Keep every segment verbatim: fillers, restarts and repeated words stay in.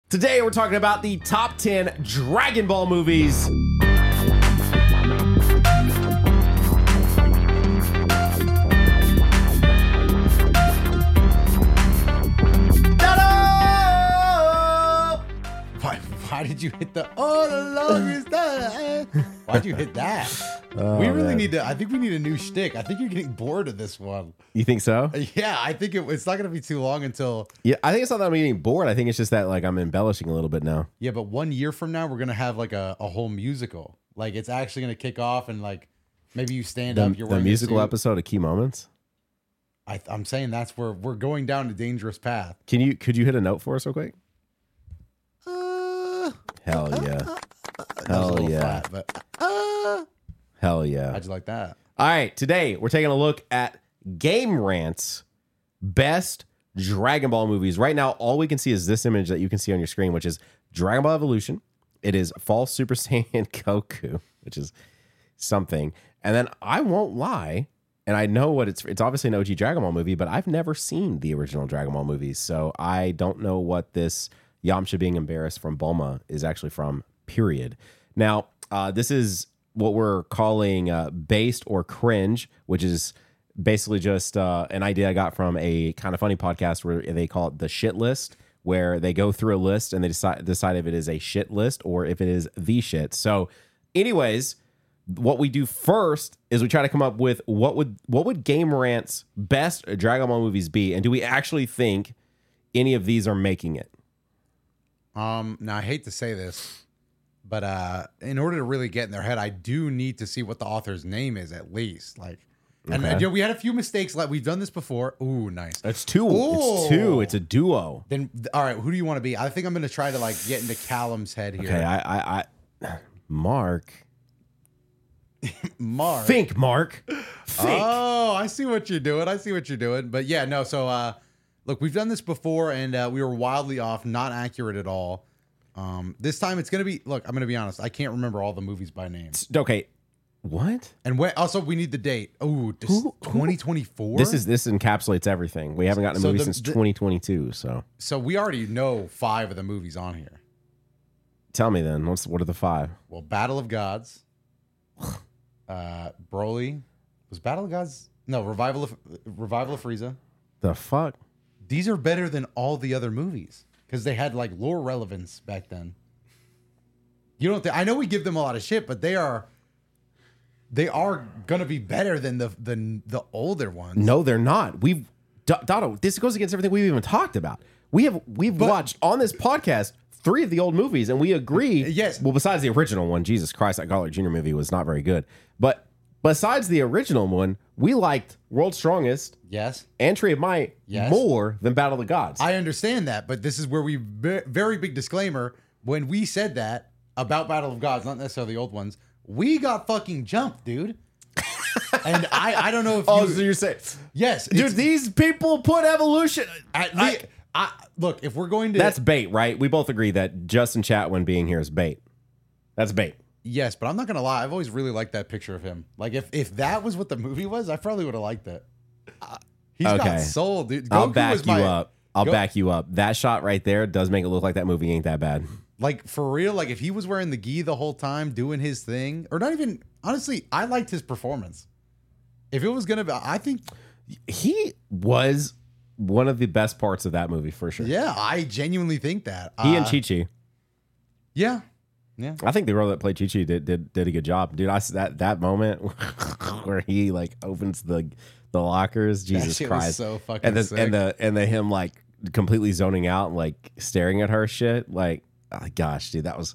Today we're talking about the top ten Dragon Ball movies. Why, why did you hit the oh the longest time? Why'd you hit that? Oh, we really man. need to. I think we need a new shtick. I think you're getting bored of this one. You think so? Yeah, I think it, it's not going to be too long until. Yeah, I think it's not that I'm getting bored. I think it's just that like I'm embellishing a little bit now. Yeah, but one year from now, we're going to have like a, a whole musical. Like it's actually going to kick off, and like maybe you stand The, up. You're the wearing a musical suit. episode of Key Moments. I, I'm saying that's where we're going down a dangerous path. Can you could you hit a note for us real quick? Uh, Hell yeah. that was a Hell little yeah. flat, but uh, Hell yeah. how'd you like that? All right, today we're taking a look at Game Rant's best Dragon Ball movies. Right now, all we can see is this image that you can see on your screen, which is Dragon Ball Evolution. It is False Super Saiyan Goku, which is something. And then I won't lie, and I know what it's it's obviously an O G Dragon Ball movie, but I've never seen the original Dragon Ball movies, so I don't know what this Yamcha being embarrassed from Bulma is actually from, period. Now, uh, this is what we're calling uh, based or cringe, which is basically just uh, an idea I got from a kind of funny podcast where they call it the shit list, where they go through a list and they decide decide if it is a shit list or if it is the shit. So, anyways, what we do first is we try to come up with what would what would Game Rant's best Dragon Ball movies be, and do we actually think any of these are making it? Um, now I hate to say this, but uh, in order to really get in their head, I do need to see what the author's name is at least. Like, and Okay. uh, you know, we had a few mistakes. Like we've done this before. Ooh, nice. It's two. Ooh. It's two. It's a duo. Then, th- all right, who do you want to be? I think I'm going to try to like get into Callum's head here. Okay, I, I, I Mark. Mark. Think, Mark. Think. Oh, I see what you're doing. I see what you're doing. But yeah, no. So, uh, look, we've done this before, and uh, we were wildly off, not accurate at all. Um, this time it's going to be. Look, I'm going to be honest. I can't remember all the movies by name. Okay. What? And when, also, we need the date. Oh, Who- who- twenty twenty-four. This is this encapsulates everything. We haven't gotten a So movie the- since the- twenty twenty-two. So so we already know five of the movies on here. tell me then, what's what are the five? Well, Battle of Gods, uh, Broly, was Battle of Gods? No, Revival of Revival of Frieza. The fuck? These are better than all the other movies because they had like lore relevance back then. You don't think? I know we give them a lot of shit, but they are they are gonna be better than the the the older ones. No, they're not. We've D- Dotto, this goes against everything we've even talked about. We have we've But- watched on this podcast three of the old movies, and we agree. Yes. Well, besides the original one, Jesus Christ, that Garlic Junior movie was not very good. But besides the original one, we liked World's Strongest Yes, and Tree of Might Yes. more than Battle of the Gods. I understand that, but this is where we ve- very big disclaimer when we said that about Battle of Gods, not necessarily the old ones. We got fucking jumped, dude. And I I don't know if oh, you, so you're saying, yes, dude, it's- these people put evolution. At I- le- I, look, if we're going to That's bait, right? We both agree that Justin Chatwin being here is bait. That's bait. yes, but I'm not gonna lie, I've always really liked that picture of him. Like if if that was what the movie was, I probably would have liked it. He's Okay. got soul, dude. Goku I'll back was you my, up. I'll Go- back you up. That shot right there does make it look like that movie ain't that bad. Like for real, like if he was wearing the gi the whole time, doing his thing, or not even honestly, I liked his performance. If it was gonna be, I think, He was one of the best parts of that movie for sure. yeah, I genuinely think that He and Uh, Chi Chi. yeah, yeah. I think the girl that played Chi Chi did did did a good job, dude. I s- that that moment where he like opens the the lockers, Jesus shit was Christ, so fucking and the sick. and the and the him like completely zoning out, and, like staring at her shit, like oh, gosh, dude, that was.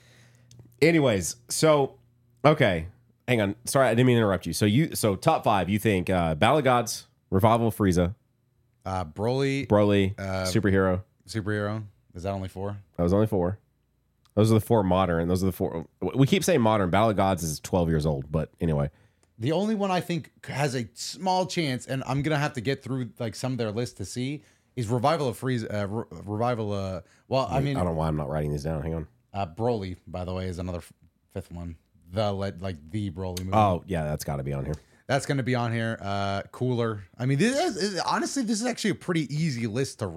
Anyways, so okay, hang on. Sorry, I didn't mean to interrupt you. So you so top five, you think uh, Battle of Gods, Revival of Frieza, Uh, Broly, Broly, Uh, superhero. superhero. Is that only four? That was only four. Those are the four modern. Those are the four. We keep saying modern. Battle of Gods is twelve years old, but anyway. The only one I think has a small chance, and I'm gonna have to get through like some of their list to see, is Revival of Frieza. Uh, Re- Revival. Uh, well, I mean, I don't know why I'm not writing these down. Hang on. uh, Broly, by the way, is another f- fifth one. The le- like the Broly movie. Oh yeah, that's got to be on here. That's gonna be on here. Uh, Cooler. I mean, this is, honestly, this is actually a pretty easy list to write.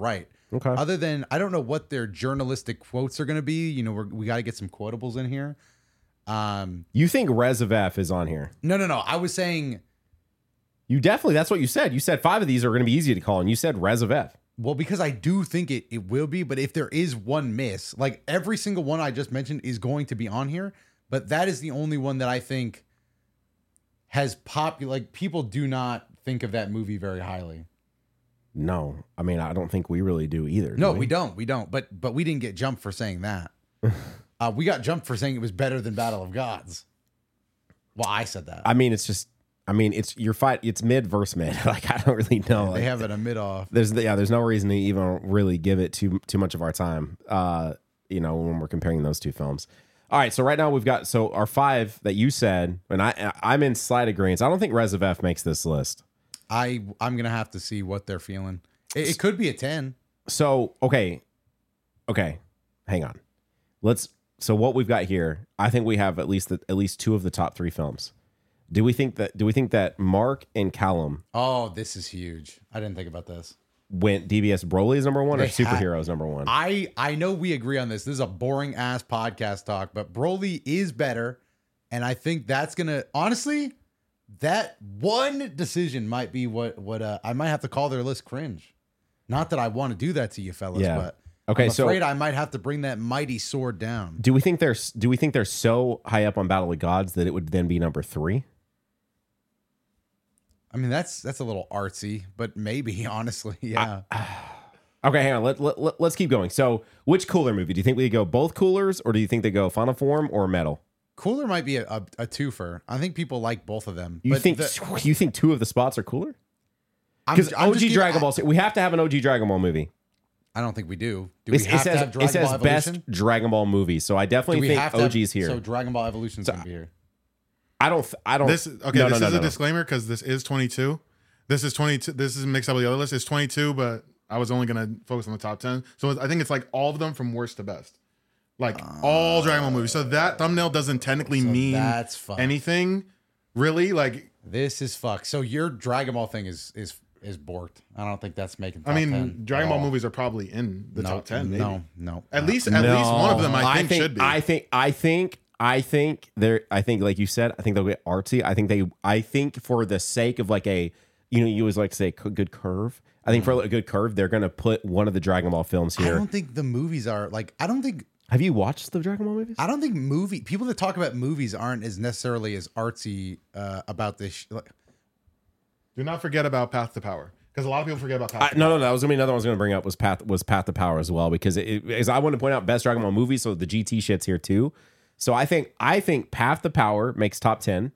Okay. Other than, I don't know what their journalistic quotes are going to be. You know, we're, we got to get some quotables in here. Um, You think Res of F is on here? no, no, no. I was saying, You definitely, that's what you said. You said five of these are going to be easy to call, and you said Res of F. well, because I do think it, it will be, but if there is one miss, like every single one I just mentioned is going to be on here, but that is the only one that I think has pop, like people do not think of that movie very highly. No, I mean, I don't think we really do either. No, do we don't. We don't. But but we didn't get jumped for saying that. uh, we got jumped for saying it was better than Battle of Gods. Well, I said that. I mean, it's just, I mean, it's your fight. It's mid versus mid. Like, I don't really know. they Like, have it a mid off. There's yeah, there's no reason to even really give it too too much of our time. Uh, you know, when we're comparing those two films. All right, so right now we've got so our five that you said, and I I'm in slight agreement. I don't think Res of F makes this list. I I'm gonna have to see what they're feeling. It, it could be a ten. So okay, okay, hang on. Let's. So what we've got here, I think we have at least the, at least two of the top three films. Do we think that? Do we think that Mark and Callum Oh, this is huge. I didn't think about this. went D B S Broly is number one or They ha- Superheroes number one? I I know we agree on this. This is a boring ass podcast talk, but Broly is better, and I think that's gonna honestly. That one decision might be what what uh, I might have to call their list cringe. Not that I want to do that to you fellas, Yeah. but Okay, I'm so- afraid I might have to bring that mighty sword down. Do we think they're do we think they're so high up on Battle of Gods that it would then be number three? I mean, that's that's a little artsy, but maybe honestly, yeah. Okay, hang on. Let, let, let, let's keep going. So, which cooler movie? Do you think we go both coolers, or do you think they go Final Form or Metal? Cooler might be a, a, a twofer. I think people like both of them. You but think the- you think two of the spots are cooler? I'm- Because I'm O just G giving- Dragon Ball, we have to have an O G Dragon Ball movie. I don't think we do. Do It's- we have it says to have Dragon it says Ball best Evolution? Dragon Ball movie, so I Do definitely we think have to have- O G's here. So Dragon Ball Evolution's gonna be here. I don't. th- I don't. This okay. No, this no, is no, a no. disclaimer because this is twenty-two. This is twenty-two. This is mixed up with the other list. It's twenty-two, but I was only gonna focus on the top ten. So I think it's like all of them from worst to best, like all Dragon Ball movies. So that thumbnail doesn't technically So mean that's fucked. anything, really. Like This is fucked. So your Dragon Ball thing is is is borked. I don't think that's making. Top I mean, ten Dragon at Ball all. movies are probably in the no, top ten. Maybe. No, no. At Uh, least, at least one of them I think, think should be. I think. I think. I think they're. I think, like you said, I think they'll get artsy. I think they. I think for the sake of like a, you know, you always like to say c- good curve. I think for a good curve, they're gonna put one of the Dragon Ball films I here. don't think the movies are like. I don't think. Have you watched the Dragon Ball movies? I don't think movie people that talk about movies aren't as necessarily as artsy uh, about this. Sh- like, Do not forget about Path to Power because a lot of people forget about Path. I, to no, Power. no, no. That was gonna be another one I was gonna bring up was Path was Path to Power as well because it, it, as I want to point out best Dragon Ball movie, so the G T shit's here too. So I think I think Path to Power makes top ten.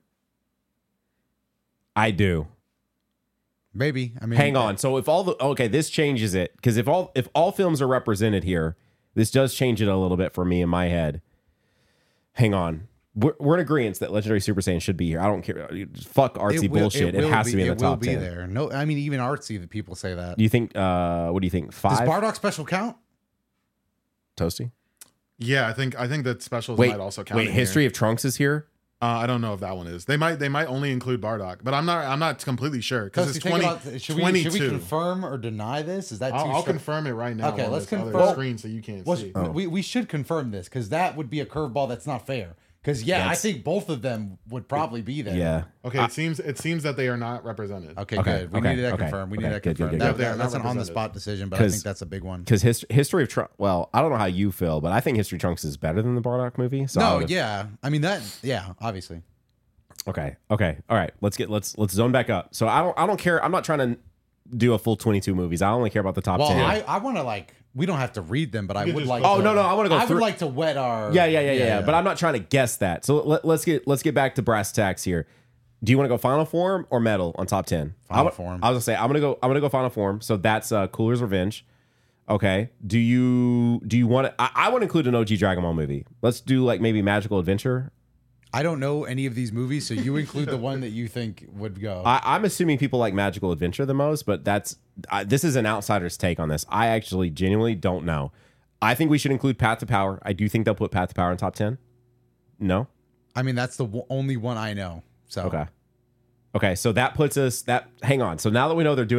I do. maybe. I mean, Hang on. So if all the okay, this changes it because if all if all films are represented here, this does change it a little bit for me in my head. Hang on. We're, we're in agreement that Legendary Super Saiyan should be here. I don't care. Fuck artsy it will- bullshit. It, will has be, to be in the it top will be ten. there. No, I mean even artsy that people say that. Do you think? Uh, what do you think? Does Five. Bardock special count? Toasty. Yeah, I think I think that specials Wait, might also count. wait. in History here. of Trunks is here. Uh, I don't know if that one is. They might they might only include Bardock, but I'm not I'm not completely sure because Toasty, it's think twenty, about- should we, twenty-two. should we confirm or deny this? Is that too I'll, I'll strict? confirm it right now. Okay, on let's this other confirm- screen so you can't Well, see. we, we should confirm this because that would be a curveball that's not fair. Because yeah, That's- I think both of them would probably be there. Yeah. Okay, it seems it seems that they are not represented. Okay, Okay, good. We okay, needed that okay, confirmed. We okay, need that good, good, confirmed. good, That- good. Yeah, that- they're that's not an on the represented. spot decision, but I 'Cause- think that's a big one. Because his, History of Trunks. Well, I don't know how you feel, but I think History of Trunks is better than the Bardock movie. So I No, would've- yeah. I mean that. Yeah, obviously. Okay. Okay. All right. Let's get let's let's zone back up. So I don't I don't care. I'm not trying to do a full twenty-two movies. I only care about the top Well, ten. I, I want to like. We don't have to read them, but I You would just- like. Oh, to, no, no, I wanna go I through- would like to wet our. yeah, yeah, yeah, yeah, yeah. But I'm not trying to guess that. So let, let's get let's get back to brass tacks here. Do you want to go Final Form or Metal on top ten? Final I, Form. I was gonna say I'm gonna go. I'm gonna go Final Form. So that's uh, Cooler's Revenge. Okay. Do you do you want to? I, I want to include an O G Dragon Ball movie. Let's do like maybe Magical Adventure. I don't know any of these movies, so you include the one that you think would go. I, I'm assuming people like Magical Adventure the most, but that's I, this is an outsider's take on this. I actually genuinely don't know. I think we should include Path to Power. I do think they'll put Path to Power in top ten. No. I mean, that's the w- only one I know. So Okay. Okay. So that puts us that. Hang on. So now that we know they're doing it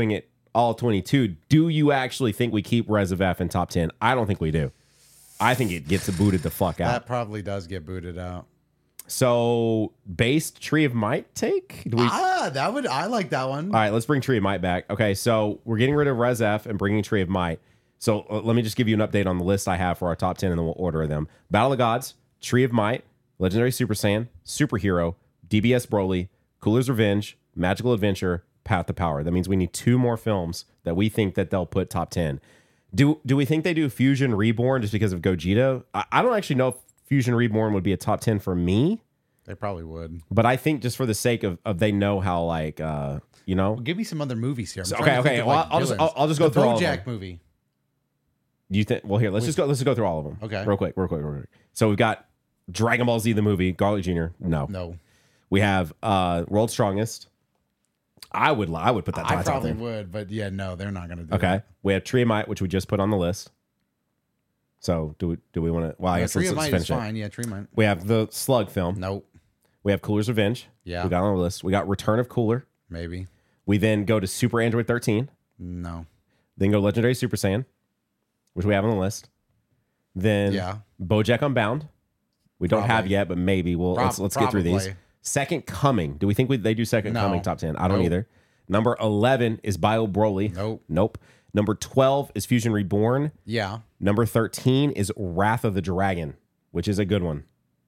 all twenty-two, do you actually think we keep Res of F in top ten? I don't think we do. I think it gets booted the fuck out. That probably does get booted out. So, based Tree of Might take? Do we, Ah, that would I like that one. all right, let's bring Tree of Might back. Okay, so we're getting rid of Res F and bringing Tree of Might. So uh, let me just give you an update on the list I have for our top ten, and then we'll order them. Battle of the Gods, Tree of Might, Legendary Super Saiyan, Superhero, D B S Broly, Cooler's Revenge, Magical Adventure, Path to Power. That means we need two more films that we think that they'll put top ten. Do do we think they do Fusion Reborn just because of Gogeta? I, I don't actually know if Fusion Reborn would be a top ten for me, They probably would. but I think just for the sake of, of they know how, like, uh, you know. Well, give me some other movies here. I'm So, trying okay, to think okay. of, Well, like, I'll just villains. I'll, I'll just go the through all of BoJack them. movie. Do you think? Well, here, let's just go. Let's just go through all of them. Okay. real quick, real quick, real quick. So we've got Dragon Ball Z the movie, Garlic Junior No, No, we have uh, World's Strongest. I would I would put that. I top probably ten. would, but yeah, no, they're not going to do Okay, that. we have Tree of Might, which we just put on the list. So do we do we want to? Well, I Yeah, guess Tree let's, of let's Might is finish it. fine. Yeah, Tree of Might. We have the Slug film. Nope. We have Cooler's Revenge. Yeah. we got on the list. We got Return of Cooler. Maybe. We then go to Super Android thirteen. No. Then go Legendary Super Saiyan, which we have on the list. Then Yeah. BoJack Unbound. We don't have Probably. yet, but maybe we'll Prob- let's let's get through these. probably. Second Coming. Do we think we, they do Second No. Coming top ten? I don't Nope. either. Number eleven is Bio Broly. Nope. Nope. Number twelve is Fusion Reborn. Yeah. Number thirteen is Wrath of the Dragon, which is a good one.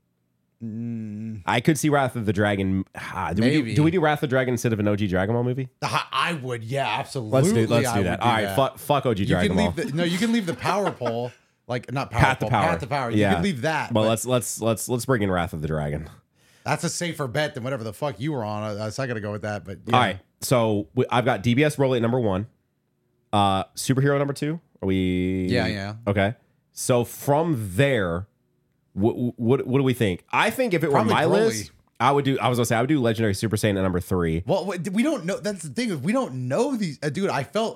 I could see Wrath of the Dragon. Ah, do, we do, Maybe. do we do Wrath of the Dragon instead of an O G Dragon Ball movie? I I would. Yeah, absolutely. Let's do let's I do would that. All right, that. fuck, fuck O G You Dragon can Ball. leave the, no, you can leave the power pole, like not power Path to pole, Power. Path to Power. You Yeah. can leave that. Well, but let's let's let's let's bring in Wrath of the Dragon. that's a safer bet than whatever the fuck you were on. I, I was not gonna go with that, but yeah. All right, so we, I've got D B S Broly at number one, uh, Superhero number two. Are we? Yeah, yeah. Okay, so from there, what what what do we think? I think if it Probably were my Broly. list, I would do. I was gonna say I would do Legendary Super Saiyan at number three. Well, we we don't know. That's the thing is we don't know these, uh, dude. I felt.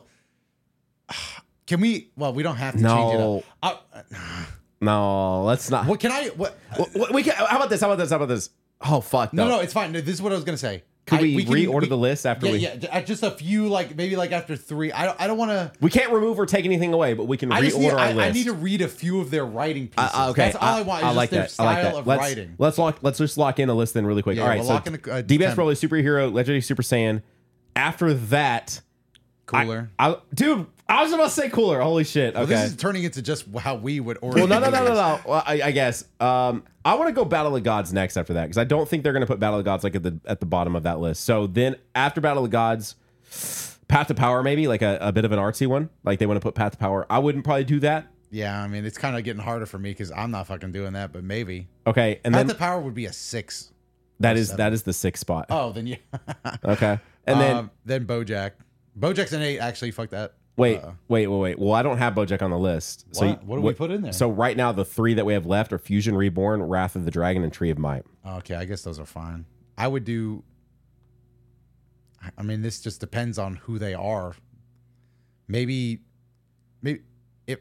Can we? Well, we don't have to change No. it up. Uh, No, let's not. what can I? What? What- we can. How about this? How about this? How about this? Oh fuck No, no. no, it's fine. No, this is what I was gonna say. Could I- we, can- reorder we- the list after Yeah, we? yeah. j- uh, Just a few, like maybe like after three. I don't. I don't want to. We can't remove or take anything away, but we can I reorder just need. our I, list. I need to read a few of their writing pieces. Uh, okay, That's all I, want. Is I just like their that. I style like that. of let's, writing. Let's lock. Let's just lock in a list then, really quick. Yeah, All right, we'll so lock in a- uh, D B S ten. Broly, Superhero, Legendary Super Saiyan. After that, I- Cooler. I, dude, I was about to say Cooler. Holy shit. Okay. Well, this is turning into just how we would order. well, no, no, no, no, movies. no. Well, I, I guess um, I want to go Battle of the Gods next after that because I don't think they're going to put Battle of the Gods like at the at the bottom of that list. So then after Battle of the Gods, Path to Power maybe like a, a bit of an artsy one. Like they want to put Path to Power. I wouldn't probably do that. Yeah, I mean it's kind of getting harder for me because I'm not fucking doing that. But maybe Okay, and Path then to Power would be a six. that is that is the sixth spot. Oh, then yeah. Okay, and then um, then BoJack. BoJack's an eight. Actually, fuck that. Wait, Uh, wait, wait, wait. Well, I don't have BoJack on the list. So What? you- What do we put in there? So right now, the three that we have left are Fusion Reborn, Wrath of the Dragon, and Tree of Might. Okay, I guess those are fine. I would do. I- I mean, this just depends on who they are. Maybe, maybe it.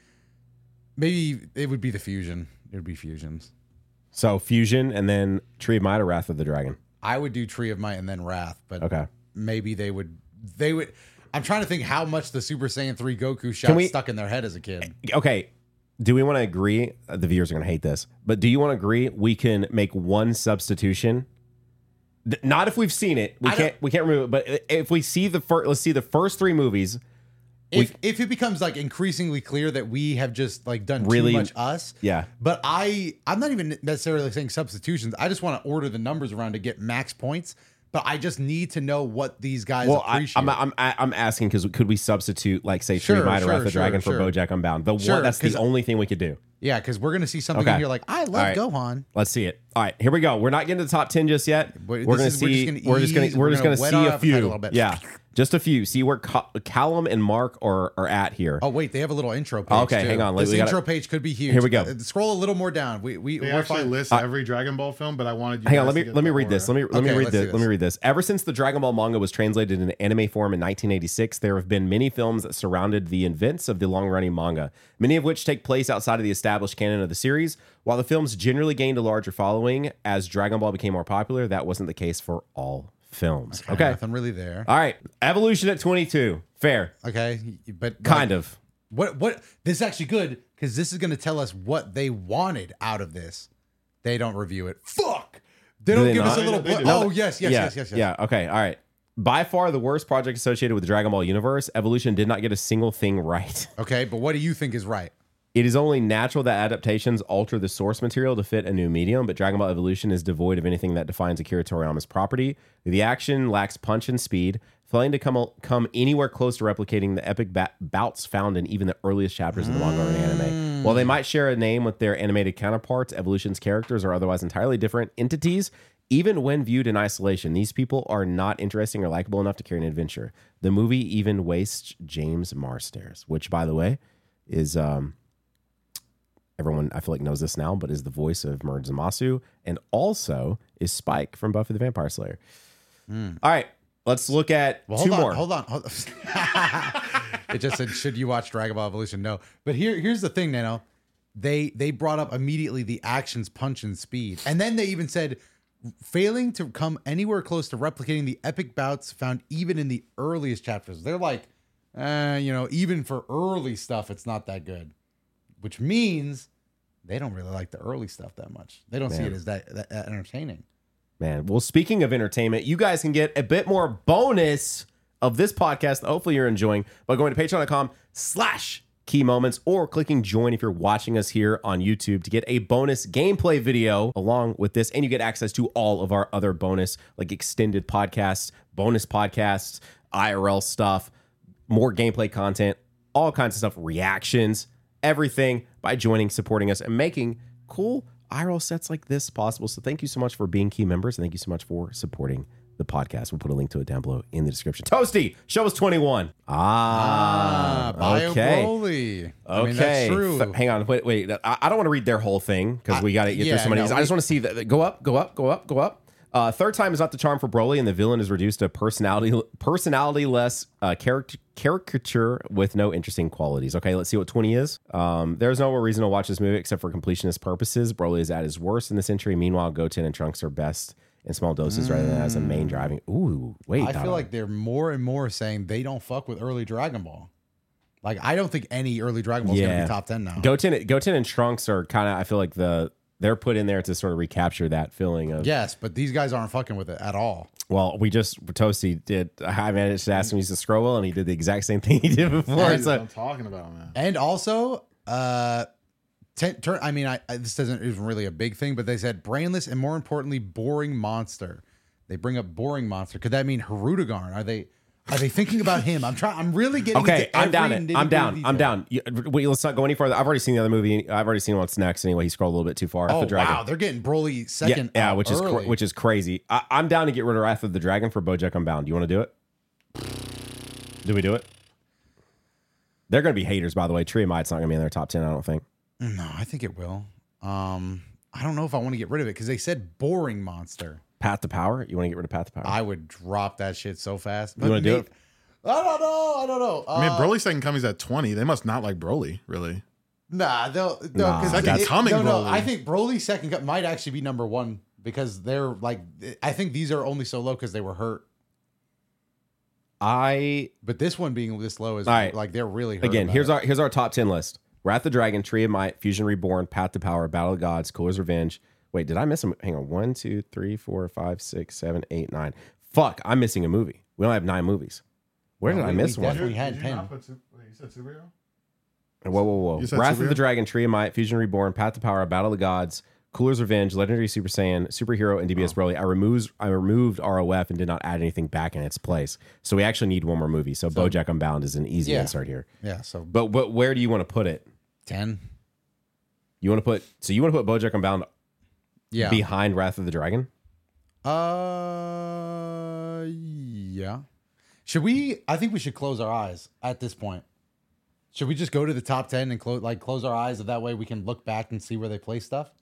Maybe it would be the fusion. It would be fusions. So Fusion, and then Tree of Might or Wrath of the Dragon. I would do Tree of Might and then Wrath, but Okay. maybe they would. They would. I'm trying to think how much the Super Saiyan three Goku shot we- stuck in their head as a kid. Okay. Do we want to agree? uh, The viewers are going to hate this, but do you want to agree we can make one substitution? D- Not if we've seen it. We I don't- can't. We can't remove it. But if we see the first, let's see the first three movies. If if it becomes like increasingly clear that we have just like done Really- too much us, Yeah. But I I'm not even necessarily saying substitutions. I just want to order the numbers around to get max points. But I just need to know what these guys Well, I, appreciate. I'm, I'm I'm asking because could we substitute like say Tree of Sure, Might or Wrath of the sure, Dragon sure, for sure. BoJack Unbound? The Sure, one that's the 'cause- only thing we could do. yeah, because we're gonna see something Okay. in here like I love All right. Gohan. Let's see it. All right, here we go. We're not getting to the top ten just yet. But We're this gonna is- see. we're just We're gonna just gonna. ease- We're we're just gonna gonna wet see our a appetite few. a little bit. Yeah, just a few. See where Cal- Callum and Mark are are at here. Oh wait, they have a little intro page. Okay, too. hang on. This We gotta- intro page could be huge. Here we go. Uh, scroll a little more down. We we They we're actually fine. list every Dragon Ball film, but I wanted you. Hang on, guys let to me get let me the read this. Let me let me Okay, read let's this. do Let me this. read this. Ever since the Dragon Ball manga was translated into anime form in nineteen eighty-six, there have been many films that surrounded the events of the long-running manga, many of which take place outside of the established canon of the series. While the films generally gained a larger following as Dragon Ball became more popular, that wasn't the case for all films. Okay. Nothing really there. All right. Evolution at twenty-two. Fair. Okay, but Kind like, of. What what this is actually good because this is going to tell us what they wanted out of this. They don't review it. Fuck. They don't they give us not? a little. They do. Oh yes, yes, yeah. yes, yes, yes. Yeah. Okay. All right. By far the worst project associated with the Dragon Ball universe, Evolution did not get a single thing right. Okay, but what do you think is right? It is only natural that adaptations alter the source material to fit a new medium, but Dragon Ball Evolution is devoid of anything that defines Akira Toriyama's property. The action lacks punch and speed, failing to come come anywhere close to replicating the epic ba- bouts found in even the earliest chapters of the manga and anime. While they might share a name with their animated counterparts, Evolution's characters are otherwise entirely different entities. Even when viewed in isolation, these people are not interesting or likable enough to carry an adventure. The movie even wastes James Marsters, which, by the way, is... um. Everyone, I feel like, knows this now, but is the voice of Murd Zamasu and also is Spike from Buffy the Vampire Slayer. Mm. All right, let's look at Well, two hold on, more. Hold on. Hold on. It just said, should you watch Dragon Ball Evolution? No. But here, here's the thing, Nano. They they brought up immediately the actions, punch, and speed. And then they even said, failing to come anywhere close to replicating the epic bouts found even in the earliest chapters. They're like, eh, you know, even for early stuff, it's not that good. Which means they don't really like the early stuff that much. They don't see Man. it as that, that, that entertaining. Man, well, speaking of entertainment, you guys can get a bit more bonus of this podcast that hopefully you're enjoying by going to patreon.com slash key moments or clicking join if you're watching us here on YouTube to get a bonus gameplay video along with this. And you get access to all of our other bonus, like extended podcasts, bonus podcasts, I R L stuff, more gameplay content, all kinds of stuff, reactions, everything by joining, supporting us, and making cool I R L sets like this possible. So thank you so much for being key members, and thank you so much for supporting the podcast. We'll put a link to it down below in the description. Toasty, show us twenty-one. Ah, Bio okay. Broly. Okay. I mean, that's true. F- hang on. Wait, wait. I, I don't want to read their whole thing because we got to get yeah, through so many. no, of these. I we- just want to see that. Go up, go up, go up, go up. Uh, third time is not the charm for Broly, and the villain is reduced to personality, personality-less uh, caric- caricature with no interesting qualities. Okay, let's see what twenty is. Um, there's no reason to watch this movie except for completionist purposes. Broly is at his worst in this entry. Meanwhile, Goten and Trunks are best in small doses rather than as a main driving. Ooh, wait. I Donna. feel like they're more and more saying they don't fuck with early Dragon Ball. Like, I don't think any early Dragon Ball is going to Yeah. be top ten now. Goten, Goten and Trunks are kind of. I feel like the they're put in there to sort of recapture that feeling of. Yes, but these guys aren't fucking with it at all. Well, we just Toasty did. I managed to ask him to use the scroll wheel, and he did the exact same thing he did before. That's what So I'm talking about, man. And also, uh, ten, turn, I mean, I, I this doesn't isn't really a big thing, but they said brainless and more importantly, boring monster. They bring up boring monster. Could that mean Hirudegarn? Are they are they thinking about him? I'm trying. I'm really getting. okay, into I'm down. every It. I'm nitty-gritty down. I'm detail. down. You, wait, let's not go any further. I've already seen the other movie. I've already seen what's next. Anyway, he scrolled a little bit too far. Wrath Oh of the Dragon. wow, they're getting Broly Yeah, second. yeah, out which is early. cr- which is crazy. I, I'm down to get rid of Wrath of the Dragon for BoJack Unbound. Do you want to do it? Do we do it? They're going to be haters, by the way. Tree of Might's not going to be in their top ten. I don't think. No, I think it will. Um, I don't know if I want to get rid of it because they said boring monster. Path to Power. You want to get rid of Path to Power? I would drop that shit so fast. You wanna do it? I don't know. I don't know. I mean, Uh, Broly's second coming's at twenty. They must not like Broly, really. Nah, they'll. they'll Nah, 'cause Second it- coming No, no. Broly. I think Broly's second cut might actually be number one because they're like. I think these are only so low because they were hurt. I But this one being this low is All right. like they're really hurt again. about Here's it. our here's our top ten list: Wrath of the Dragon, Tree of Might, Fusion Reborn, Path to Power, Battle of Gods, Cooler's Revenge. Wait, did I miss them? Hang on. One, two, three, four, five, six, seven, eight, nine. Fuck, I'm missing a movie. We only have nine movies. Where did No, I we- miss we one? definitely- had you ten. not put, su- wait, you said superhero? Whoa, whoa, whoa! You said Wrath of the superhero? Dragon, Tree of Might, Fusion Reborn, Path to Power, Battle of the Gods, Cooler's Revenge, Legendary Super Saiyan, Superhero, and D B S Broly. I removed I removed R O F and did not add anything back in its place. So we actually need one more movie. So, BoJack Unbound is an easy Yeah. insert here. Yeah. So But but where do you want to put it? ten. You want to put so you want to put BoJack Unbound Yeah. behind Wrath of the Dragon? Uh. Yeah. Should we? I think we should close our eyes at this point. Should we just go to the top ten and close, like, close our eyes, so that way we can look back and see where they place stuff?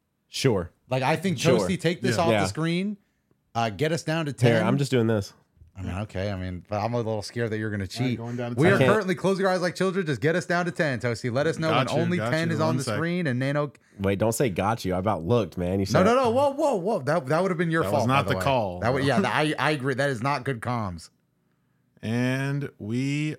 Sure. Like, I think Sure. Toasty, take this Yeah. off Yeah. the screen, uh, get us down to ten. Here, I'm just doing this. I mean, okay. I mean, but I'm a little scared that you're going to cheat. going down to We ten. are I can't- currently close your eyes like children. Just get us down to ten, Toasty. Let us know Got when you, only got ten you. is on One the sec. screen and Nano. Wait, don't say got you. I about looked, man. You said No, no, no. Whoa, whoa, whoa. That that would have been your That fault. was not by the way. call, That would, bro. yeah, I I agree. That is not good comms. And we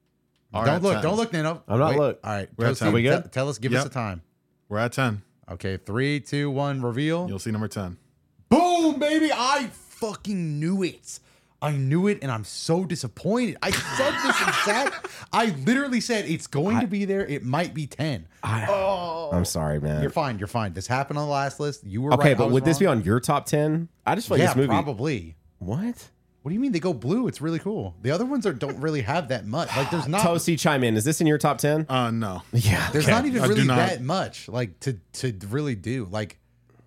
are Don't at look. ten. Don't look, Nano. I'm not Wait. look. All right, We're at Toasty, ten. We good? te- tell us. Give us Yep. a time. We're at ten. Okay, three, two, one. Reveal. You'll see number ten. Boom, baby! I fucking knew it. I knew it, and I'm so disappointed. I said this exact. I literally said it's going to be there. It might be ten. I, Oh, I'm sorry, man. you're fine. You're fine. This happened on the last list. You were Okay, right. I but was would this be wrong. on your top ten? I just feel like Yeah, this movie. probably. What? What do you mean they go blue? It's really cool. The other ones are don't really have that much. Like there's not. Toasty, chime in. Is this in your top ten? Uh, no. Yeah. There's okay. not even I do really not. that much. Like to to really do. Like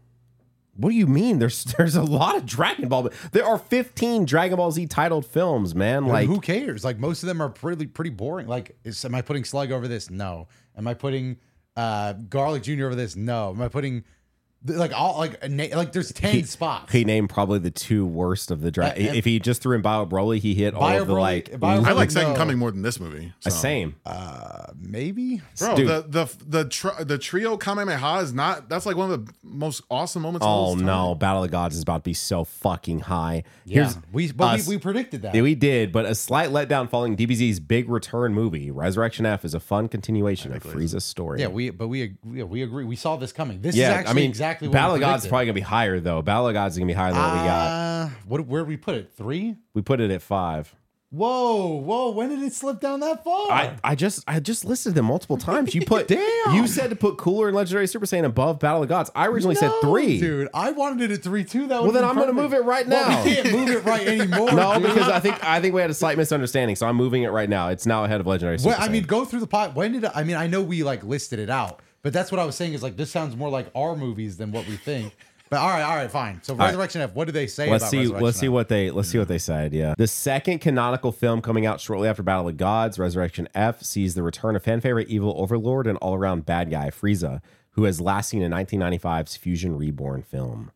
What do you mean? There's there's a lot of Dragon Ball. There are fifteen Dragon Ball Z titled films, man. Like who cares? Like most of them are pretty pretty boring. Like is am I putting Slug over this? No. Am I putting uh Garlic Junior over this? No. Am I putting like all like a na- like there's ten he, spots. he named probably the two worst of the Dragon. Uh, and- If he just threw in Bio Broly, he hit all Bio of the Broly- like. Bio I Broly- like Second no. Coming more than this movie. Uh, So. same. Uh maybe. Bro, Dude. the the the tr- the trio Kamehameha is not. That's like one of the most awesome moments. of Oh all time. no, Battle of the Gods is about to be so fucking high. Yeah. Here's We but us- we, we predicted that. Yeah, we did, but a slight letdown following D B Z's big return movie. Resurrection F is a fun continuation of Frieza's story. yeah, we but we we, we agree. We saw this coming. This is yeah. actually I mean, exactly what Battle we of Gods is predicted. probably gonna be higher though. Battle of Gods is gonna be higher than what we got. Uh, what where did we put it? Three? We put it at five. Whoa, whoa! When did it slip down that far? I, I just I just listed them multiple times. You put Damn. You said to put Cooler and Legendary Super Saiyan above Battle of Gods. I originally said No, three. dude. I wanted it at three too. That Well, then I'm gonna gonna move it right now. we can't move it right anymore. No, dude. because I think I think we had a slight misunderstanding, so I'm moving it right now. It's now ahead of Legendary Super Well, I Saiyan. mean, go through the pot. When did I, I mean? I know we like listed it out, but that's what I was saying. Is like this sounds more like our movies than what we think. But all right, all right, fine. So right. Resurrection F. What do they say? let's about see Resurrection let's see F? what they let's see what they said. Yeah, the second canonical film coming out shortly after Battle of Gods, Resurrection F, sees the return of fan favorite evil overlord and all around bad guy Frieza, who is last seen in nineteen ninety-five's Fusion Reborn film.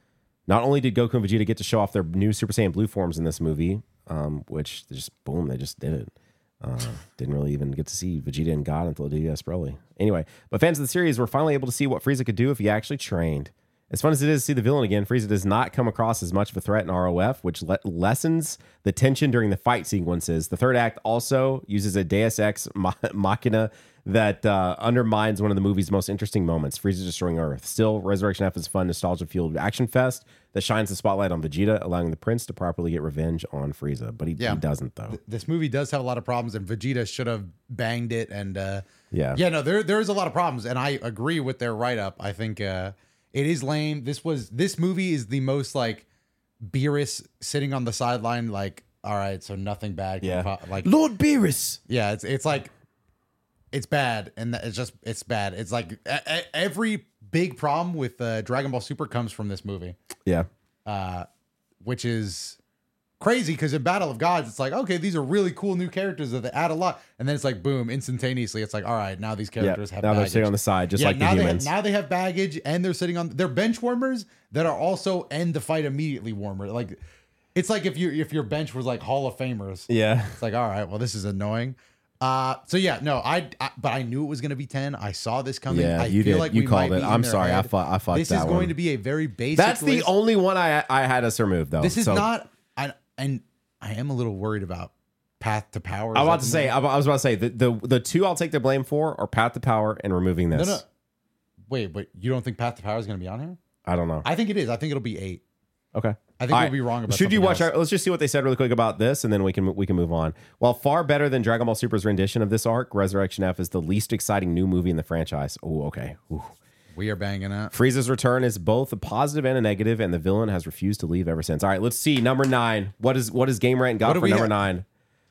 Not only did Goku and Vegeta get to show off their new Super Saiyan Blue forms in this movie, um, which they just boom, they just did it. Uh, didn't really even get to see Vegeta and God until D S Broly. Anyway, but fans of the series were finally able to see what Frieza could do if he actually trained. As fun as it is to see the villain again, Frieza does not come across as much of a threat in R O F, which le- lessens the tension during the fight sequences. The third act also uses a Deus Ex ma- machina that uh, undermines one of the movie's most interesting moments, Frieza destroying Earth. Still, Resurrection F is a fun, nostalgia-fueled action fest that shines the spotlight on Vegeta, allowing the prince to properly get revenge on Frieza. But he, Yeah. he doesn't, though. This movie does have a lot of problems, and Vegeta should have banged it. And uh, Yeah. yeah, no, there there is a lot of problems, and I agree with their write up. I think uh, it is lame. This was this movie is the most like Beerus sitting on the sideline, like, all right, so nothing bad. Can Yeah. po- like Lord Beerus! yeah, it's it's like it's bad, and it's just it's bad. It's like a- a- every big problem with uh, Dragon Ball Super comes from this movie, Yeah. uh, which is crazy because in Battle of Gods, it's like, okay, these are really cool new characters that they add a lot, and then it's like, boom, instantaneously, it's like, all right, now these Yeah. characters have Now they're baggage. sitting on the side, just Yeah, like the now they humans. have, now they have baggage, and they're sitting on they're bench warmers that are also end the fight immediately warmer. Like it's like if you if your bench was like Hall of Famers. yeah. It's like, all right, well, this is annoying. Uh, so yeah, no, I, I but I knew it was going to be ten. I saw this coming. Yeah, I you feel did. like You we called might it. be in I'm their sorry. I head. fu- I fucked This that is going one. to be a very basic. That's the list. only one I I had us remove, though. This is So- not. I and I am a little worried about Path to Power. I was Is about that to the say. movie? I was about to say the, the the two I'll take the blame for are Path to Power and removing this. No, no. Wait, but you don't think Path to Power is going to be on here? I don't know. I think it is. I think it'll be eight. Okay. I think All we'll right. be wrong about. Should you something watch? else. Our, let's just see what they said really quick about this, and then we can we can move on. While far better than Dragon Ball Super's rendition of this arc, Resurrection F is the least exciting new movie in the franchise. Oh, okay. Ooh. We are banging it. Frieza's return is both a positive and a negative, and the villain has refused to leave ever since. All right, let's see. Number nine. What is what is Game Rant What got do for we number have? nine?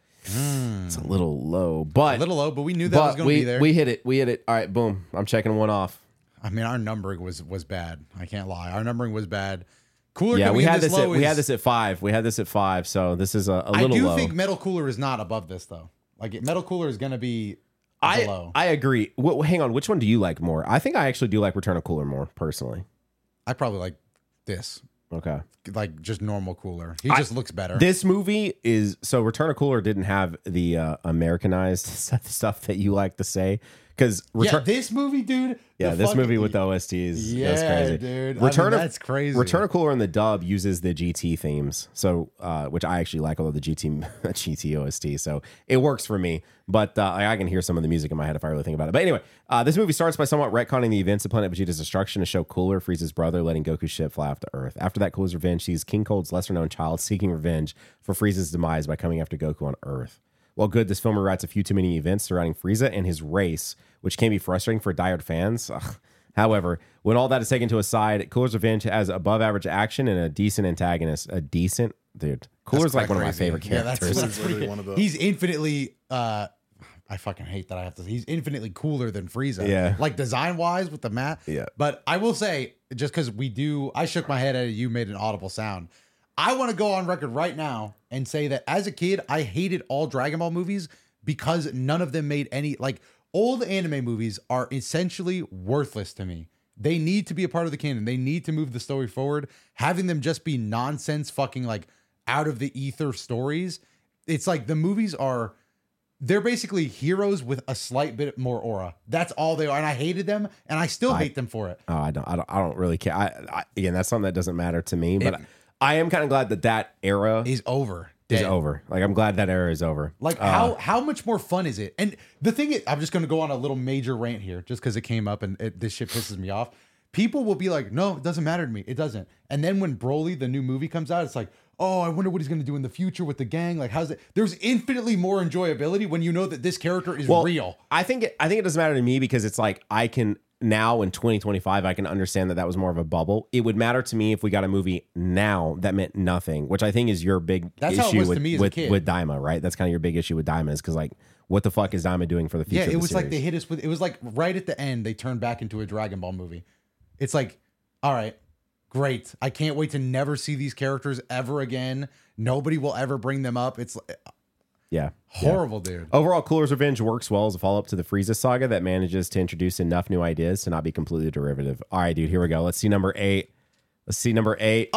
It's a little low, but A little low, but we knew that was but going to we be there. we hit it. We hit it. All right, boom. I'm checking one off. I mean, our numbering was was bad. I can't lie. Our numbering was bad. Cooler. Yeah, coming we in had this. low At, we is- had this at five. We had this at five. So this is a, a I little do low. think Metal Cooler is not above this though. Like Metal Cooler is going to be I below. I agree. Wh- hang on. Which one do you like more? I think I actually do like Return of Cooler more personally. I probably like this. Okay. like just normal Cooler. He I- just looks better. This movie is so Return of Cooler didn't have the uh, Americanized stuff that you like to say because yeah, Return. this movie, dude. Yeah, the this fucking- movie with the O S Ts. Yeah, that's crazy. dude. I Return mean, of that's crazy. Return of Cooler in the dub uses the G T themes, so uh, which I actually like, although the G T G T O S T, so it works for me. But uh, I I can hear some of the music in my head if I really think about it. But anyway, uh, this movie starts by somewhat retconning the events of Planet Vegeta's destruction to show Cooler frees his brother, letting Goku's ship fly off to Earth. After that, Cooler's revenge sees King Cold's lesser-known child seeking revenge for Frieza's demise by coming after Goku on Earth. While good, this film rewrites a few too many events surrounding Frieza and his race, which can be frustrating for diehard fans. Ugh. However, when all that is taken to a side, Cooler's Revenge has above average action and a decent antagonist. A decent dude. Cooler's like That's one of my crazy. favorite Yeah, that's- characters. He's literally one of the. He's infinitely. uh I fucking hate that I have to. He's infinitely cooler than Frieza. Yeah. Like design wise with the mat. Yeah. But I will say, just because we do, I shook my head at it. You made an audible sound. I want to go on record right now and say that as a kid, I hated all Dragon Ball movies because none of them made any, like, old anime movies are essentially worthless to me. They need to be a part of the canon. They need to move the story forward. Having them just be nonsense, fucking like out of the ether stories. It's like the movies are, they're basically heroes with a slight bit more aura. That's all they are. And I hated them and I still hate them for it. Oh, I don't, I don't, I don't really care. I, I, again, that's something that doesn't matter to me. But I am kind of glad that that era Is over. is Dead. over. Like I'm glad that era is over. Like Uh, how how much more fun is it? And the thing is, I'm just going to go on a little major rant here, just because it came up and it, this shit pisses me off. People will be like, "No, it doesn't matter to me. It doesn't." And then when Broly, the new movie, comes out, it's like, "Oh, I wonder what he's going to do in the future with the gang. Like, how's it?" There's infinitely more enjoyability when you know that this character is well, real. I think it, I think it doesn't matter to me because it's like I can now in twenty twenty-five I can understand that that was more of a bubble. It would matter to me if we got a movie now that meant nothing, which I think is your big That's how it issue was to with me as a with, kid. with Daima, right? That's kind of your big issue with Daima is because like what the fuck is Daima doing for the future? Yeah, of it the was like series? they hit us with. It was like right at the end they turned back into a Dragon Ball movie. It's like, all right, great. I can't wait to never see these characters ever again. Nobody will ever bring them up. It's yeah. horrible, dude. Overall, Cooler's Revenge works well as a follow-up to the Frieza saga that manages to introduce enough new ideas to not be completely derivative. All right, dude, here we go. Let's see number eight. Let's see number eight.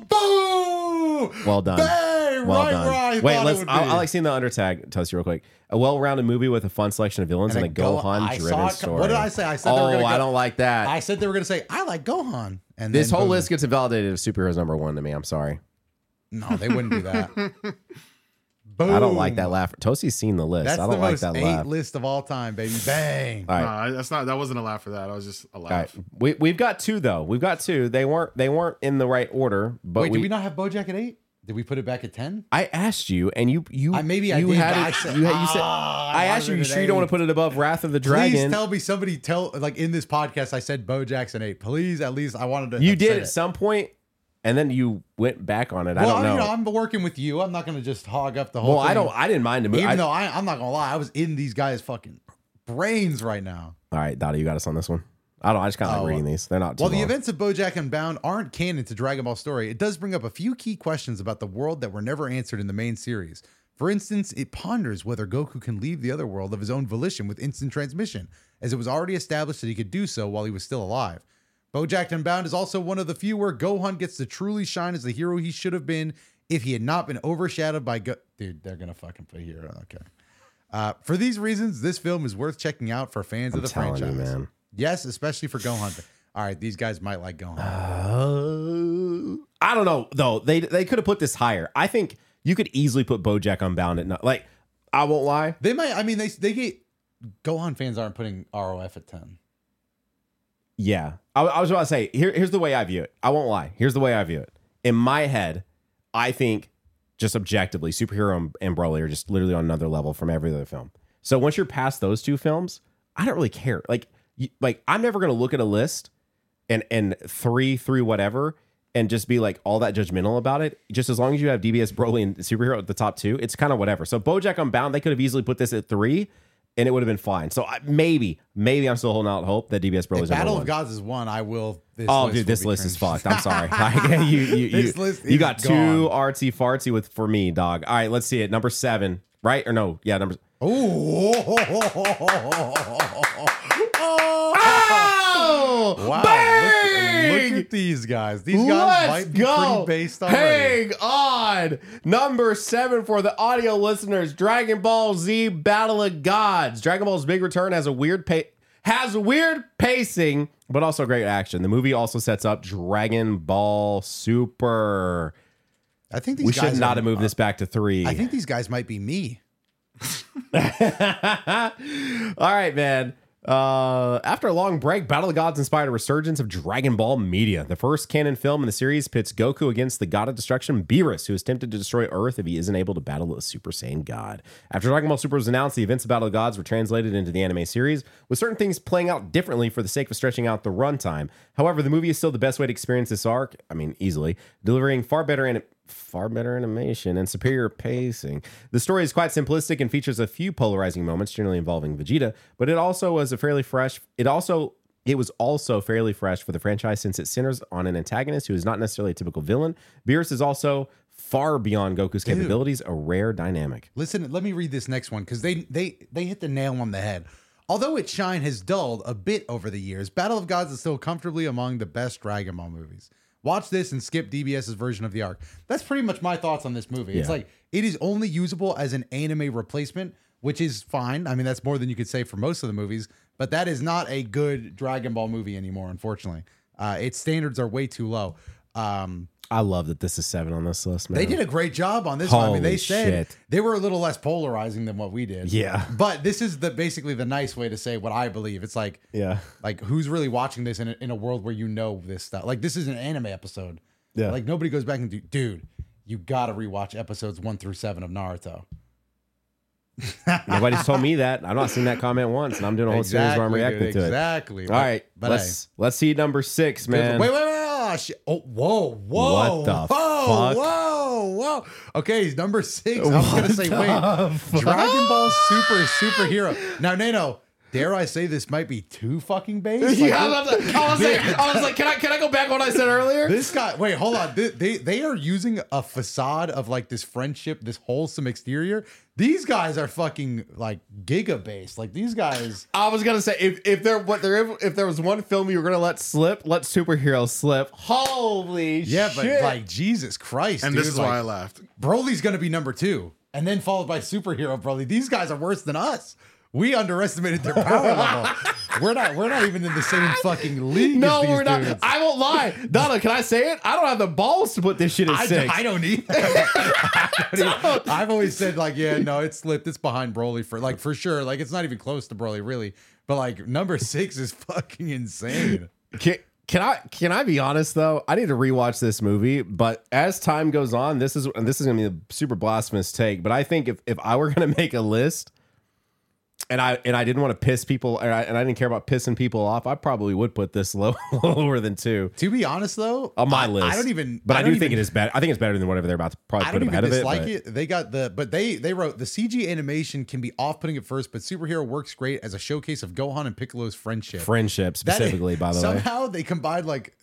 Oh, boo! Well done. Bang! Well right done. where I Wait, thought let's. it would I, be. I like seeing the undertag. Toast you real quick. A well-rounded movie with a fun selection of villains and, And a a Go- I Gohan-driven saw it- story. what did I say? I said they oh, were gonna I go- don't like that. I said they were going to say, I like Gohan. And this then whole boom. list gets invalidated if superheroes number one to me. I'm sorry. No, they wouldn't do that. Boom. I don't like that laugh. Toastie's seen the list. That's I the don't like most that eight laugh. list of all time, baby. Bang. All right. Nah, I- that's not. That wasn't a laugh for that. I was just a laugh. All right. We we've got two though. We've got two. They weren't they weren't in the right order. But Wait, we, did we not have BoJack at eight? Did we put it back at ten? I asked you, and you you I- maybe I you did, had but it. I said- you, had, you said Ah, I I asked you. You wanted sure an you don't want eight. to put it above Wrath of the Please Dragon? tell me somebody tell like in this podcast I said BoJack's an eight. Please, at least I wanted to. you have did said at it. some point, and then you went back on it. I Well, don't know. you know, I'm working with you. I'm not going to just hog up the whole. well, thing. I don't. I didn't mind the movie. Even I- though I, I'm not gonna lie, I was in these guys' fucking brains right now. all right, Dottie, you got us on this one. I don't. I just kind of Oh, like reading these. They're not too While the long. events of BoJack Unbound aren't canon to Dragon Ball story, it does bring up a few key questions about the world that were never answered in the main series. For instance, it ponders whether Goku can leave the other world of his own volition with instant transmission, as it was already established that he could do so while he was still alive. BoJack Unbound is also one of the few where Gohan gets to truly shine as the hero he should have been if he had not been overshadowed by Go- Dude, they're gonna fucking put hero. Okay. Uh, for these reasons, this film is worth checking out for fans of the telling you, franchise. man. Yes, especially for Gohan. All right, these guys might like Gohan. Uh, I don't know though. They they could have put this higher. I think you could easily put BoJack Unbound at not like. I won't lie. They might. I mean, they they get Gohan fans aren't putting R O F at ten. Yeah, I, I was about to say. Here, here's the way I view it. I won't lie. Here's the way I view it. In my head, I think just objectively, superhero and, and Broly are just literally on another level from every other film. So once you're past those two films, I don't really care. Like, you, like I'm never gonna look at a list and and three through whatever and just be like all that judgmental about it. Just as long as you have D B S, Broly, and superhero at the top two, it's kind of whatever. So BoJack Unbound, they could have easily put this at three, and it would have been fine. So I, maybe, maybe I'm still holding out hope that D B S Broly If is Battle number of one. Gods is one, I will. This Oh, list dude, will this be list is cringe. fucked. I'm sorry. Like, you, you, you, This list you is got two artsy fartsy with for me, dog. All right, let's see it. Number seven, right or no? Yeah, number. Oh, Oh! wow! Bang! Look, look at these guys. These guys Let's might be go. pretty based already. Hang on. Number seven for the audio listeners, Dragon Ball Z Battle of Gods. Dragon Ball's big return has a weird pa- has weird pacing, but also great action. The movie also sets up Dragon Ball Super. I think these We guys should not are- have moved this back to three. I think these guys might be me. All right, man. Uh, after a long break, Battle of the Gods inspired a resurgence of Dragon Ball media. The first canon film in the series pits Goku against the god of destruction, Beerus, who is tempted to destroy Earth if he isn't able to battle the Super Saiyan God. After Dragon Ball Super was announced, the events of Battle of the Gods were translated into the anime series, with certain things playing out differently for the sake of stretching out the runtime. However, the movie is still the best way to experience this arc, I mean, easily, delivering far better and far better animation and superior pacing. The story is quite simplistic and features a few polarizing moments, generally involving Vegeta, but it also was a fairly fresh. It also it was also fairly fresh for the franchise since it centers on an antagonist who is not necessarily a typical villain. Beerus is also far beyond Goku's Dude. capabilities, a rare dynamic. Listen, let me read this next one because they they they hit the nail on the head. Although its shine has dulled a bit over the years, Battle of Gods is still comfortably among the best Dragon Ball movies. Watch this and skip D B S's version of the arc. That's pretty much my thoughts on this movie. It's Yeah. like it is only usable as an anime replacement, which is fine. I mean, that's more than you could say for most of the movies, but that is not a good Dragon Ball movie anymore, unfortunately. Uh, its standards are way too low. Um, I love that this is seven on this list, man. they did a great job on this one. I mean, they Holy said shit. they were a little less polarizing than what we did. Yeah. But this is the basically the nice way to say what I believe. It's like, Yeah. like who's really watching this in a, in a world where you know this stuff? Like this is an anime episode. Yeah. Like nobody goes back and do, dude, you gotta rewatch episodes one through seven of Naruto. Nobody's told me that. I've not seen that comment once, and I'm doing a whole series where I'm Exactly, reacting dude, to it. exactly. All right, but let's let's see number six, hey, man. wait, wait, wait, oh, shit. oh, whoa, whoa, What the whoa, fuck? whoa, whoa. Okay, number six. I was gonna say, wait, Dragon Ball Super superhero. Now, Nano, dare I say this might be too fucking base? Like, Yeah, I was, about to- I was like, I was like, can I can I go back on what I said earlier? This guy, wait, hold on. They, they they are using a facade of like this friendship, this wholesome exterior. These guys are fucking like giga based. Like these guys. I was gonna say if if there what there if there was one film you were gonna let slip, let superhero slip. Holy Yeah, shit! but like Jesus Christ, And dude, this is like, why I laughed. Broly's gonna be number two, and then followed by superhero Broly. These guys are worse than us. We underestimated their power level. We're not. We're not even in the same fucking league. no, as these we're not. dudes. I won't lie, Donna. Can I say it? I don't have the balls to put this shit at I, six. I don't either. I don't either. I've always said like, yeah, no, it's slipped. It's behind Broly for like for sure. Like it's not even close to Broly, really. But like number six is fucking insane. Can, can I can I be honest though? I need to rewatch this movie, but as time goes on, this is and this is gonna be a super blasphemous take. But I think if, if I were gonna make a list, and I and I didn't want to piss people, and I, and I didn't care about pissing people off, I probably would put this low, lower than two To be honest, though, on my I, list. I don't even. but I, don't do think even- it is better. I think it's better than whatever they're about to probably I put don't ahead even of it. dislike but- it, They got the, but they they wrote the C G animation can be off-putting at first, but superhero works great as a showcase of Gohan and Piccolo's friendship. Friendship That is- specifically, by the way. somehow they combined like.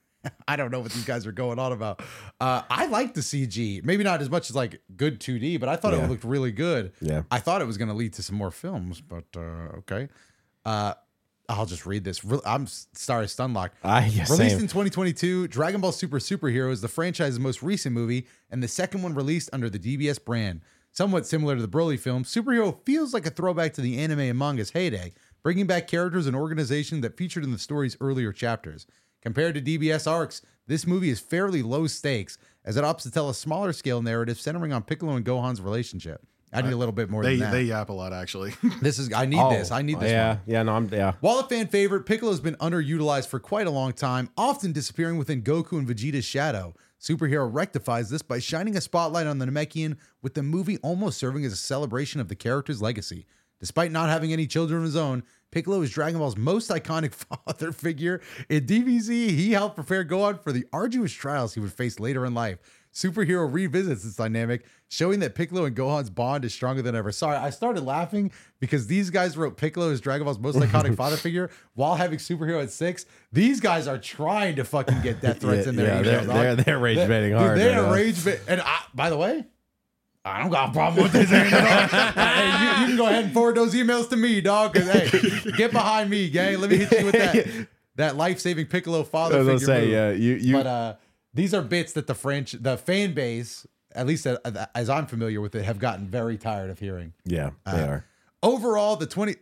I don't know what these guys are going on about. Uh, I like the C G, maybe not as much as like good two D, but I thought Yeah. it looked really good. Yeah. I thought it was going to lead to some more films, but uh, okay. Uh, I'll just read this. Re- I'm sorry, Stunlock. I yeah, Released same. in twenty twenty-two, Dragon Ball Super Superhero is the franchise's most recent movie and the second one released under the D B S brand. Somewhat similar to the Broly film, Superhero feels like a throwback to the anime and manga's heyday, bringing back characters and organization that featured in the story's earlier chapters. Compared to D B S arcs, this movie is fairly low stakes as it opts to tell a smaller scale narrative centering on Piccolo and Gohan's relationship. I need a little bit more They than that. they yap a lot actually. this is I need Oh, this. I need this Yeah, one. yeah, no, I'm yeah. While a fan favorite, Piccolo has been underutilized for quite a long time, often disappearing within Goku and Vegeta's shadow. Superhero rectifies this by shining a spotlight on the Namekian, with the movie almost serving as a celebration of the character's legacy. Despite not having any children of his own, Piccolo is Dragon Ball's most iconic father figure. In D B Z, he helped prepare Gohan for the arduous trials he would face later in life. Superhero revisits this dynamic, showing that Piccolo and Gohan's bond is stronger than ever. Sorry, I started laughing because these guys wrote Piccolo as Dragon Ball's most iconic father figure while having Superhero at six. These guys are trying to fucking get death threats in their Yeah, they're, emails. dog. they're, they're rage They- baiting dude, hard. They right are now. rage bait. And I, by the way, I don't got a problem with this. Hey, you, you can go ahead and forward those emails to me, dog. Cause hey, get behind me, gang. Let me hit you with that. that life-saving Piccolo I father was gonna figure say, move. yeah, you you But uh, these are bits that the French, the fan base, at least uh, as I'm familiar with it, have gotten very tired of hearing. yeah, they are. Overall, the twenty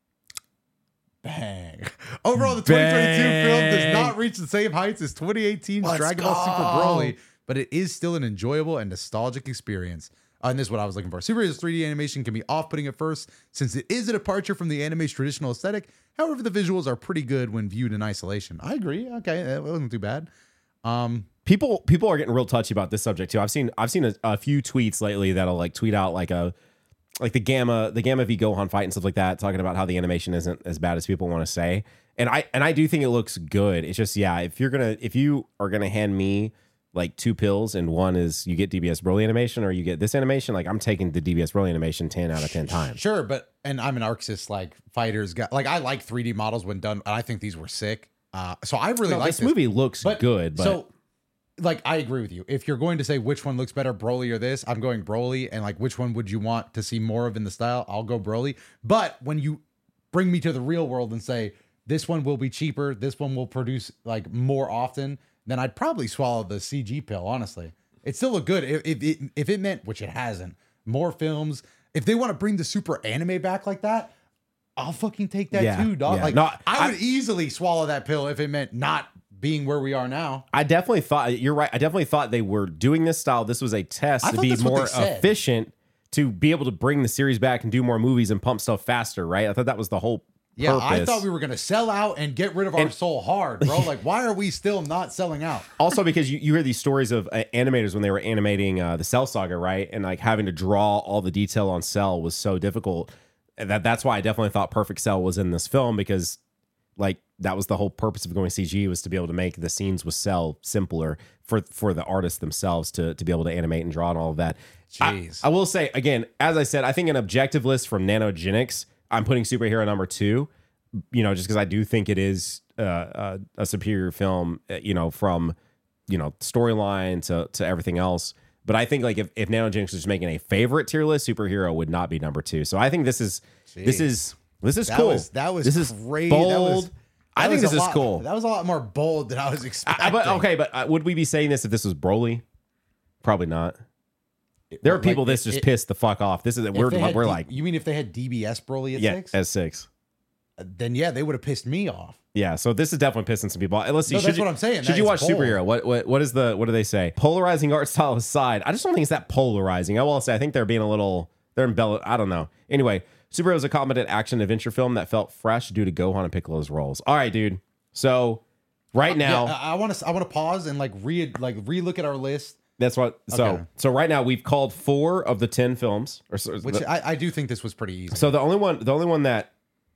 bang. Overall, the twenty twenty-two film does not reach the same heights as twenty eighteen's Let's Dragon Ball Super go. Broly, but it is still an enjoyable and nostalgic experience. Uh, and this is what I was looking for. Super Heroes three D animation can be off-putting at first, since it is a departure from the anime's traditional aesthetic. However, the visuals are pretty good when viewed in isolation. I agree. Okay, that wasn't too bad. Um, People people are getting real touchy about this subject too. I've seen I've seen a, a few tweets lately that'll like tweet out like a like the Gamma the Gamma v Gohan fight and stuff like that, talking about how the animation isn't as bad as people want to say. And I and I do think it looks good. It's just yeah, if you're gonna if you are gonna hand me like two pills and one is you get D B S Broly animation or you get this animation, like I'm taking the D B S Broly animation ten out of ten times. Sure, but and I'm an Arxis like fighters guy. Like I like three D models when done. And I think these were sick. Uh, so I really No, like this movie looks good, but so like I agree with you. If you're going to say which one looks better, Broly or this, I'm going Broly. And like which one would you want to see more of in the style? I'll go Broly. But when you bring me to the real world and say this one will be cheaper, this one will produce like more often, then I'd probably swallow the C G pill, honestly. It still looked good. If, if, it, if it meant, which it hasn't, more films, if they want to bring the super anime back like that, I'll fucking take that Yeah, too, dog. yeah. Like, No, I I- would easily swallow that pill if it meant not being where we are now. I definitely thought you're right. I definitely thought they were doing this style. This was a test I to thought be that's what more they said. efficient, to be able to bring the series back and do more movies and pump stuff faster, right? I thought that was the whole Yeah, purpose. I thought we were going to sell out and get rid of our And- soul hard, bro. Like, why are we still not selling out? Also, because you, you hear these stories of uh, animators when they were animating uh, the Cell Saga, right? And like having to draw all the detail on Cell was so difficult. And that that's why I definitely thought Perfect Cell was in this film, because like that was the whole purpose of going C G, was to be able to make the scenes with Cell simpler for for the artists themselves to to be able to animate and draw and all of that. Jeez. I, I will say again, as I said, I think an objective list from Nanogenics, I'm putting Superhero number two. You know, just because I do think it is uh, uh, a superior film, uh, you know, from, you know, storyline to, to everything else. But I think like if, if Nanogenics was making a favorite tier list, Superhero would not be number two. So I think this is this Jeez. is this is That cool. was that was this is great. bold. That was, I that think was this a is lot- cool. That was a lot more bold than I was expecting. I- but okay, but uh, would we be saying this if this was Broly? Probably not. There are Like, people this it- just it- pissed the fuck off. This is If we're they had we're D- like you mean if they had D B S Broly at yeah six? as six. Then yeah, they would have pissed me off. Yeah, so this is definitely pissing some people. Let's see. No, should that's you, what I'm saying. Should That you is watch bold. Superhero? What what what is the what do they say? Polarizing art style aside, I just don't think it's that polarizing. I will say I think they're being a little they're embell. I don't know. Anyway, Superhero is a competent action adventure film that felt fresh due to Gohan and Piccolo's roles. All right, dude. So right now, Yeah, I want to I want to pause and like re like re-look at our list, that's what. So Okay. so right now we've called four of the ten films, or so, which the, I, I do think this was pretty easy. so the only one the only one that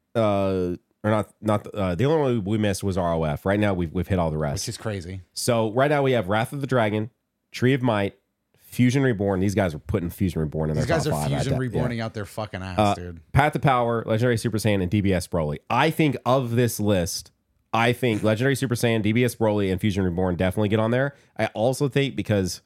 uh or not not uh, the only one we missed was R O F. Right now we've we've hit all the rest. Which is crazy. So right now we have Wrath of the Dragon, Tree of Might, Fusion Reborn. These guys are putting Fusion Reborn in their These guys top are five. I fusion bet. reborning Yeah. out their fucking ass, Uh, dude. Path to Power, Legendary Super Saiyan, and D B S Broly. I think of this list, I think Legendary Super Saiyan, D B S Broly, and Fusion Reborn definitely get on there. I also think because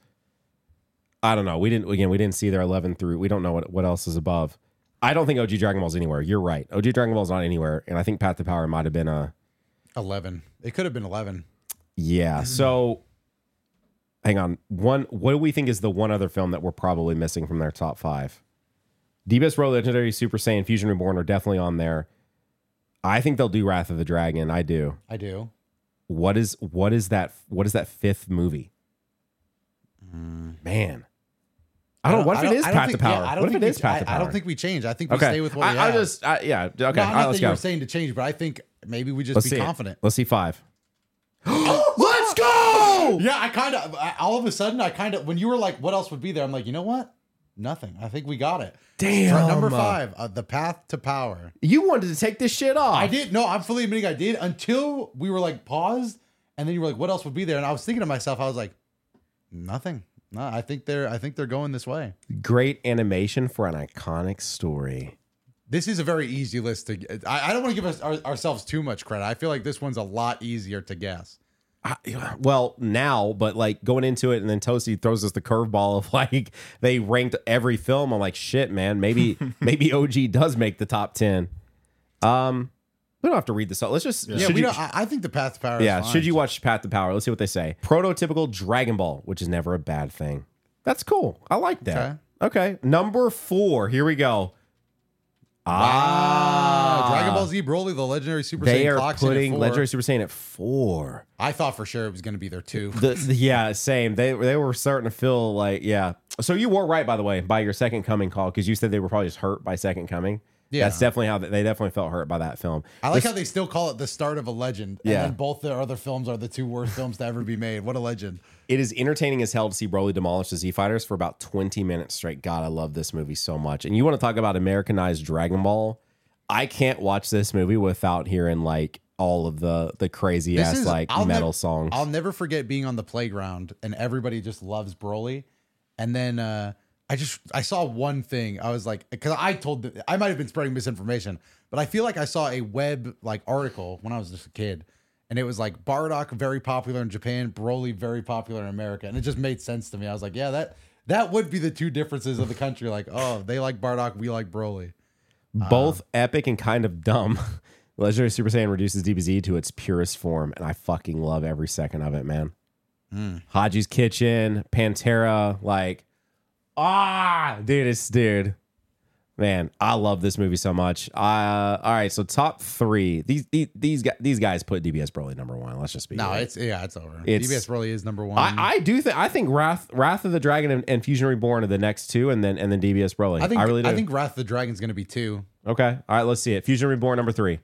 I don't know, we didn't again we didn't see their eleven through. We don't know what what else is above. I don't think O G Dragon Ball's anywhere. You're right. O G Dragon Ball's not anywhere, and I think Path to Power might have been a eleven. It could have been eleven. yeah. So hang on. One what do we think is the one other film that we're probably missing from their top five? D B S Broly, Legendary Super Saiyan, Fusion Reborn are definitely on there. I think they'll do Wrath of the Dragon. I do. I do. What is what is that what is that fifth movie? Mm. Man. I don't know. What if it is I don't Path to think- yeah, Power? I don't What if think it we- is Path I- to Power? I don't think we change. I think we Okay. stay with what we I, I have. just I, yeah. Okay. No, All not right, that let's you go. were saying to change, but I think maybe we just Let's be see it. confident. Let's see five. Let's go. Yeah, I kind of all of a sudden I kind of when you were like, what else would be there? I'm like, you know what? Nothing. I think we got it. Damn. For number five, uh, the Path to Power. You wanted to take this shit off. I did. No, I'm fully admitting I did until we were like paused, and then you were like, what else would be there? And I was thinking to myself, I was like, nothing. No, I think they're. I think they're going this way. Great animation for an iconic story. This is a very easy list to. I, I don't want to give us our, ourselves too much credit. I feel like this one's a lot easier to guess. I, well, now, but like going into it, and then Toasty throws us the curveball of like they ranked every film. I'm like, shit, man. Maybe maybe O G does make the top ten. Um, We don't have to read this out. Let's just. Yeah, should we you- don't, I, I think the Path to Power. Yeah, is fine. should you watch Path to Power? Let's see what they say. Prototypical Dragon Ball, which is never a bad thing. That's cool. I like that. Okay. Number four. Here we go. Ah, Ah, Dragon Ball Z Broly, the legendary Super They Saiyan are clocks in at putting four. Legendary Super Saiyan at four. I thought for sure it was going to be there too. The, the- yeah, same. They they were starting to feel like yeah. So you were right, by the way, by your Second Coming call because you said they were probably just hurt by Second Coming. Yeah. That's definitely how they, they definitely felt hurt by that film. I like This- how they still call it the start of a legend. And Yeah. then both their other films are the two worst films to ever be made. What a legend. It is entertaining as hell to see Broly demolish the Z Fighters for about twenty minutes straight. God, I love this movie so much. And you want to talk about Americanized Dragon Ball? I can't watch this movie without hearing like all of the the crazy This ass is- like I'll metal nev- songs. I'll never forget being on the playground and everybody just loves Broly. And then uh, I just I saw one thing. I was like, because I told I might have been spreading misinformation, but I feel like I saw a web like article when I was just a kid, and it was like Bardock very popular in Japan, Broly very popular in America, and it just made sense to me. I was like, yeah, that that would be the two differences of the country. Like, oh, they like Bardock, we like Broly. Both epic and kind of dumb. Legendary Super Saiyan reduces D B Z to its purest form, and I fucking love every second of it, man. Haji's Kitchen, Pantera, like, ah, dude, it's dude, man, I love this movie so much. Uh, all right, so top three. These these these guys, these guys put D B S Broly number one. Let's just be No, real. it's yeah, it's over. It's- D B S Broly is number one. I, I do think I think Wrath Wrath of the Dragon and, and Fusion Reborn are the next two, and then and then D B S Broly. I think I really do. I think Wrath of the Dragon's gonna be two. Okay, all right, let's see it. Fusion Reborn number three.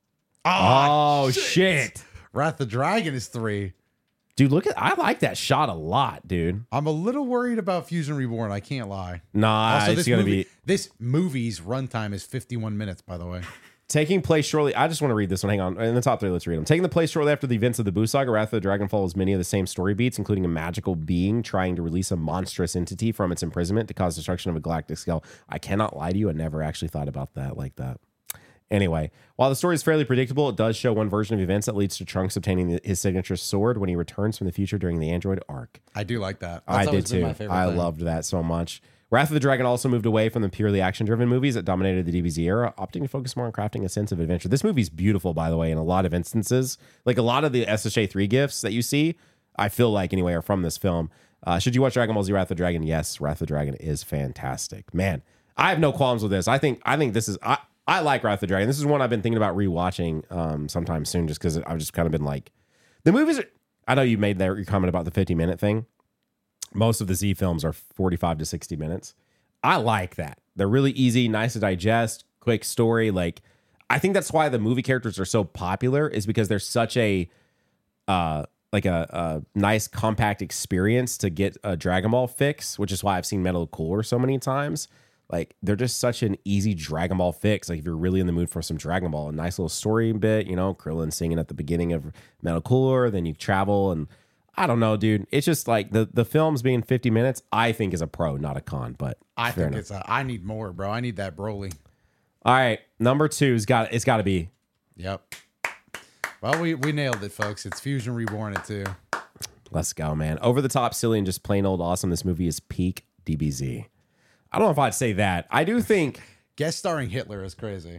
Oh, shit. Wrath of the Dragon is three. Dude, look at I like that shot a lot, dude. I'm a little worried about Fusion Reborn. I can't lie. Nah, Also, it's this gonna movie, be this movie's runtime is fifty-one minutes. By the way, taking place shortly. I just want to read this one. Hang on. In the top three, let's read them. Taking the place shortly after the events of the Buu Saga, Wrath of the Dragon follows many of the same story beats, including a magical being trying to release a monstrous entity from its imprisonment to cause destruction of a galactic scale. I cannot lie to you. I never actually thought about that like that. Anyway, while the story is fairly predictable, it does show one version of events that leads to Trunks obtaining the- his signature sword when he returns from the future during the Android arc. I do like that. I That's did always been too. my favorite I thing. loved that so much. Wrath of the Dragon also moved away from the purely action-driven movies that dominated the D B Z era, opting to focus more on crafting a sense of adventure. This movie's beautiful, by the way, in a lot of instances. Like a lot of the S S J three gifts that you see, I feel like anyway, are from this film. Uh, should you watch Dragon Ball Z Wrath of the Dragon? Yes, Wrath of the Dragon is fantastic. Man, I have no qualms with this. I think I think this is I, I like Wrath of the Dragon. This is one I've been thinking about rewatching um, sometime soon, just because I've just kind of been like, the movies are. I know you made that your comment about the fifty minute thing. Most of the Z films are forty-five to sixty minutes. I like that. They're really easy, nice to digest, quick story. Like, I think that's why the movie characters are so popular, is because they're such a uh like a, a nice compact experience to get a Dragon Ball fix, which is why I've seen Metal Cooler so many times. Like, they're just such an easy Dragon Ball fix. Like, if you're really in the mood for some Dragon Ball, a nice little story bit, you know, Krillin singing at the beginning of Metal Cooler, then you travel, and I don't know, dude. It's just like the the films being fifty minutes, I think is a pro, not a con, but I fair think enough. it's. A, I need more, bro. I need that Broly. All right, number two's got it's got to be. Yep. Well, we we nailed it, folks. It's Fusion Reborn at two. Let's go, man. Over the top, silly, and just plain old awesome. This movie is peak D B Z. I don't know if I'd say that. I do think Guest starring Hitler is crazy.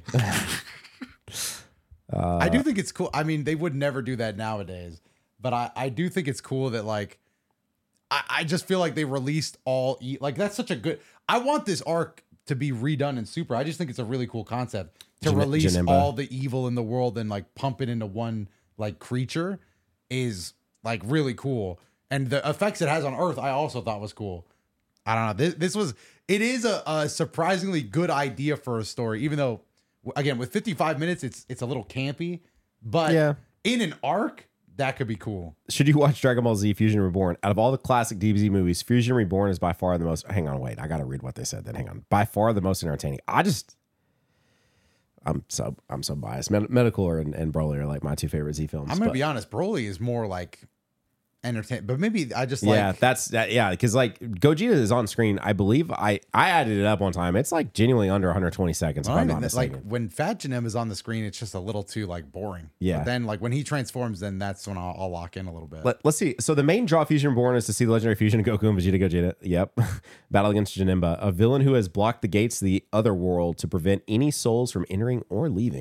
uh, I do think it's cool. I mean, they would never do that nowadays, but I, I do think it's cool that, like, I, I just feel like they released all, e- like, that's such a good, I want this arc to be redone in Super. I just think it's a really cool concept to Jan- release Janemba. all the evil in the world and, like, pump it into one, like, creature is, like, really cool. And the effects it has on Earth, I also thought was cool. I don't know. This, this was, it is a, a surprisingly good idea for a story, even though, again, with fifty-five minutes, it's it's a little campy, but Yeah. in an arc, that could be cool. should you watch Dragon Ball Z Fusion Reborn? Out of all the classic D B Z movies, Fusion Reborn is by far the most. Hang on, wait. I got to read what they said. Then hang on. By far the most entertaining. I just, I'm so I'm so biased. Med- Medical and, and Broly are like my two favorite Z films. I'm gonna but- be honest, Broly is more like entertain, but maybe I just yeah, like that's that. Yeah, because like Gogeta is on screen. I believe I I added it up one time. It's like genuinely under one hundred twenty seconds. If I I'm mean, not that, like mistaken. when Fat Janem is on the screen, it's just a little too like boring. Yeah. But then like when he transforms, then that's when I'll, I'll lock in a little bit. Let, let's see. So the main draw of Fusion Reborn is to see the legendary fusion of Goku and Vegeta Gogeta. Yep. Battle against Janemba, a villain who has blocked the gates to the other world to prevent any souls from entering or leaving.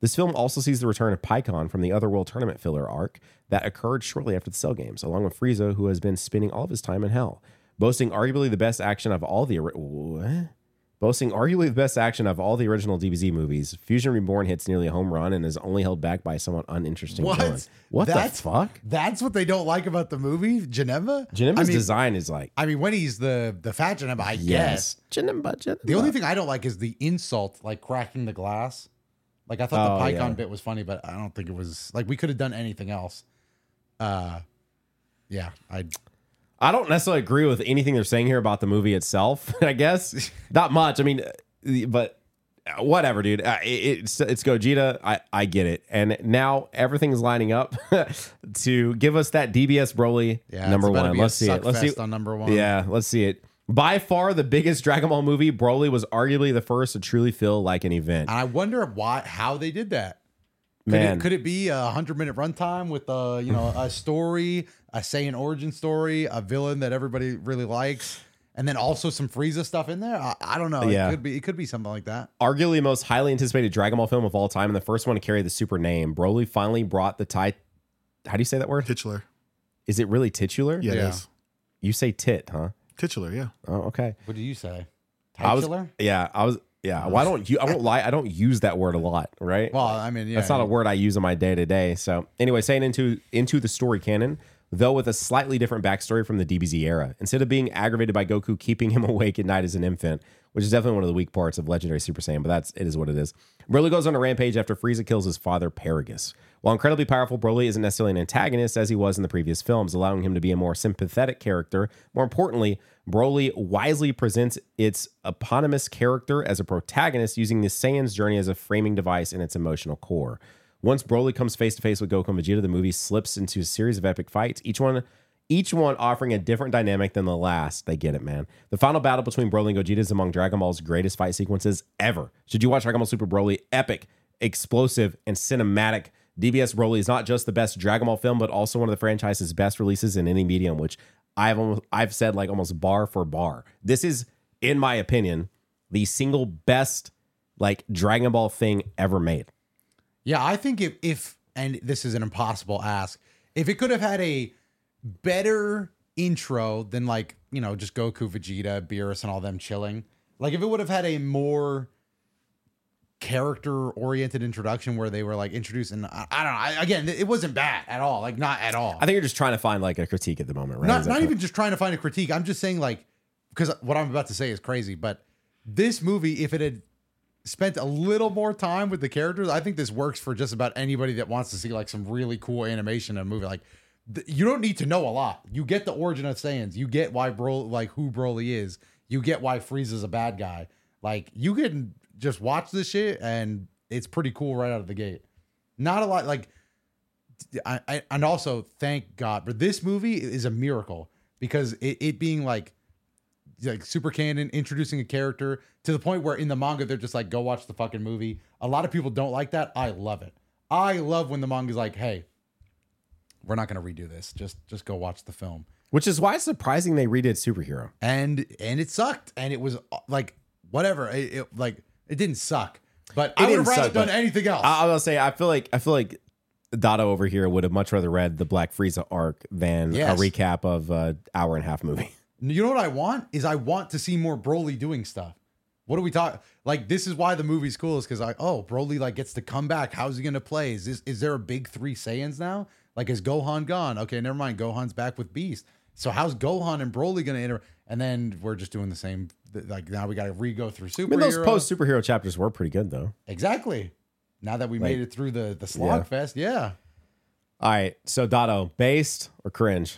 This film also sees the return of Pycon from the Otherworld tournament filler arc that occurred shortly after the Cell games, along with Frieza, who has been spending all of his time in Hell, boasting arguably the best action of all the ori- what? Boasting arguably the best action of all the original D B Z movies. Fusion Reborn hits nearly a home run and is only held back by a somewhat uninteresting What? villain. What That's- the fuck? That's what they don't like about the movie, Janemba. Janemba's I mean, design is like I mean, when he's the the fat Janemba, I yes, guess. Janemba, Janemba. The only thing I don't like is the insult, like cracking the glass. Like I thought Oh, the Pycon yeah. bit was funny, but I don't think it was like we could have done anything else. Uh, yeah, I. I don't necessarily agree with anything they're saying here about the movie itself. I guess not much. I mean, uh, but whatever, dude. Uh, it, it's it's Gogeta. I I get it, and now everything's lining up to give us that D B S Broly Yeah, number it's about to one. be a Let's see it. Let's see. suckfest on number one. Yeah, let's see it. By far the biggest Dragon Ball movie, Broly was arguably the first to truly feel like an event. And I wonder why, how they did that. Could Man. it, could it be a hundred minute runtime with a you know a story, a Saiyan origin story, a villain that everybody really likes, and then also some Frieza stuff in there? I, I don't know. Yeah. It could be. It could be something like that. Arguably the most highly anticipated Dragon Ball film of all time and the first one to carry the super name. Broly finally brought the tie. How do you say that word? Titular. Is it really titular? Yeah, Yeah. it is. You say tit, huh? Titular, yeah. Oh, okay. What do you say? I was, Titular? yeah, I was, yeah. Well, I don't, you, I won't lie. I don't use that word a lot, right? Well, I mean, yeah, That's not a word I use in my day to day. So anyway, saying into into the story canon, though with a slightly different backstory from the D B Z era. Instead of being aggravated by Goku keeping him awake at night as an infant, which is definitely one of the weak parts of Legendary Super Saiyan, but that's it is what it is. Broly goes on a rampage after Frieza kills his father, Paragus. While incredibly powerful, Broly isn't necessarily an antagonist as he was in the previous films, allowing him to be a more sympathetic character. More importantly, Broly wisely presents its eponymous character as a protagonist, using the Saiyan's journey as a framing device in its emotional core. Once Broly comes face to face with Goku and Vegeta, the movie slips into a series of epic fights, each one each one offering a different dynamic than the last. They get it, man. The final battle between Broly and Gogeta is among Dragon Ball's greatest fight sequences ever. Should you watch Dragon Ball Super Broly? Epic, explosive, and cinematic. D B S Broly is not just the best Dragon Ball film, but also one of the franchise's best releases in any medium, which I've almost, I've said like almost bar for bar. This is, in my opinion, the single best like Dragon Ball thing ever made. Yeah, I think if if and this is an impossible ask, if it could have had a better intro than like, you know, just Goku, Vegeta, Beerus, and all them chilling. Like if it would have had a more character-oriented introduction where they were like introducing, I, I don't know. I, again, it wasn't bad at all. Like not at all. I think you're just trying to find like a critique at the moment, right? Not Is that not correct? even just trying to find a critique. I'm just saying like, because what I'm about to say is crazy, but this movie, if it had spent a little more time with the characters, I think this works for just about anybody that wants to see like some really cool animation in a movie. Like th- you don't need to know a lot. You get the origin of Saiyans. You get why Bro like who Broly is. You get why Frieza's a bad guy. Like you can just watch this shit and it's pretty cool right out of the gate. Not a lot like I, I and also thank God, but this movie is a miracle because it, it being like like super canon, introducing a character to the point where in the manga they're just like, go watch the fucking movie. A lot of people don't like that. I love it. I love when the manga's like, hey, we're not gonna redo this. Just just go watch the film. Which is why it's surprising they redid Superhero. And and it sucked. And it was uh, like whatever. It, it like it didn't suck. But It I would didn't have rather suck, done but anything else. I, I will say, I feel like I feel like Dotto over here would have much rather read the Black Frieza arc than Yes. a recap of an hour and a half movie. You know what I want is I want to see more Broly doing stuff. What do we talk? Like this is why the movie's cool is because I oh Broly like gets to come back. How's he gonna play? Is this is there a big three Saiyans now? Like is Gohan gone? Okay, never mind. Gohan's back with Beast. So how's Gohan and Broly gonna enter? And then we're just doing the same. Like now we got to re-go through superhero. I mean, those post superhero chapters were pretty good though. Exactly. Now that we Like, made it through the the slog fest, yeah. All right, so Dotto, based or cringe?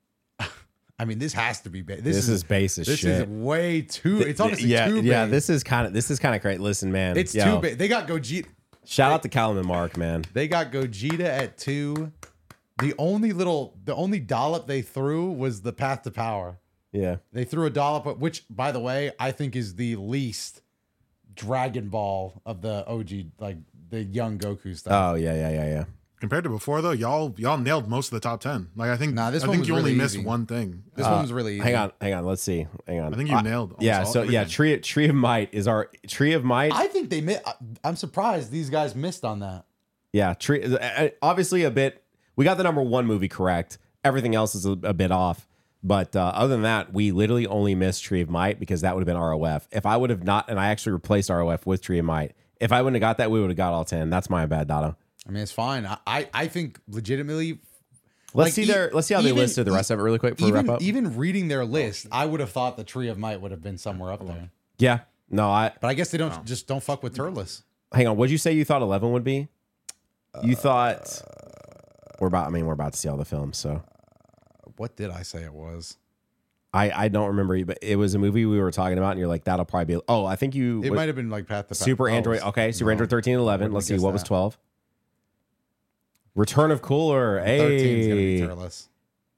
I mean, this has to be ba- this, This, is, is base as this shit. is way too. It's honestly yeah, too. yeah. big. This is kind of this is kind of great. Listen, man, It's yo, too big. They got Gogeta. Shout out to Callum and Mark, man. They got Gogeta at two. The only little, the only dollop they threw was the Path to Power. Yeah, They threw a dollop, which, by the way, I think is the least Dragon Ball of the O G, like the young Goku stuff. oh yeah, yeah, yeah, yeah. Compared to before, though, y'all y'all nailed most of the top ten. Like I think, Nah, this I one think was you only really missed easy. one thing. This Uh, one was really easy. Hang on, hang on. Let's see. Hang on. I think you nailed. almost Yeah. all- So yeah, everything. tree tree of might is our tree of might. I think they mi- I'm surprised these guys missed on that. Yeah, tree. uh, Obviously, a bit. We got the number one movie correct. Everything else is a, a bit off. But uh, other than that, we literally only missed Tree of Might because that would have been R O F. If I would have not, and I actually replaced R O F with Tree of Might. If I wouldn't have got that, we would have got all ten. That's my bad, Dotto. I mean, it's fine. I I, I think legitimately. Let's like, see e- their. Let's see how they even- listed the rest of it really quick for a Even wrap up. even reading their list, I would have thought the Tree of Might would have been somewhere up there. Yeah. No, I. But I guess they don't just don't fuck with Turles. Hang on. What'd you say you thought eleven would be? You thought. We're about. I mean, we're about to see all the films, so. What did I say it was? I, I don't remember, but it was a movie we were talking about, and you're like, that'll probably be. Oh, I think you. It what- might have been like Path to Super oh, Android. Okay, Super no. Android thirteen and eleven. Wouldn't Let's see. have What guessed was that. twelve? Return of Cooler. thirteen's gonna be Hey. Turles.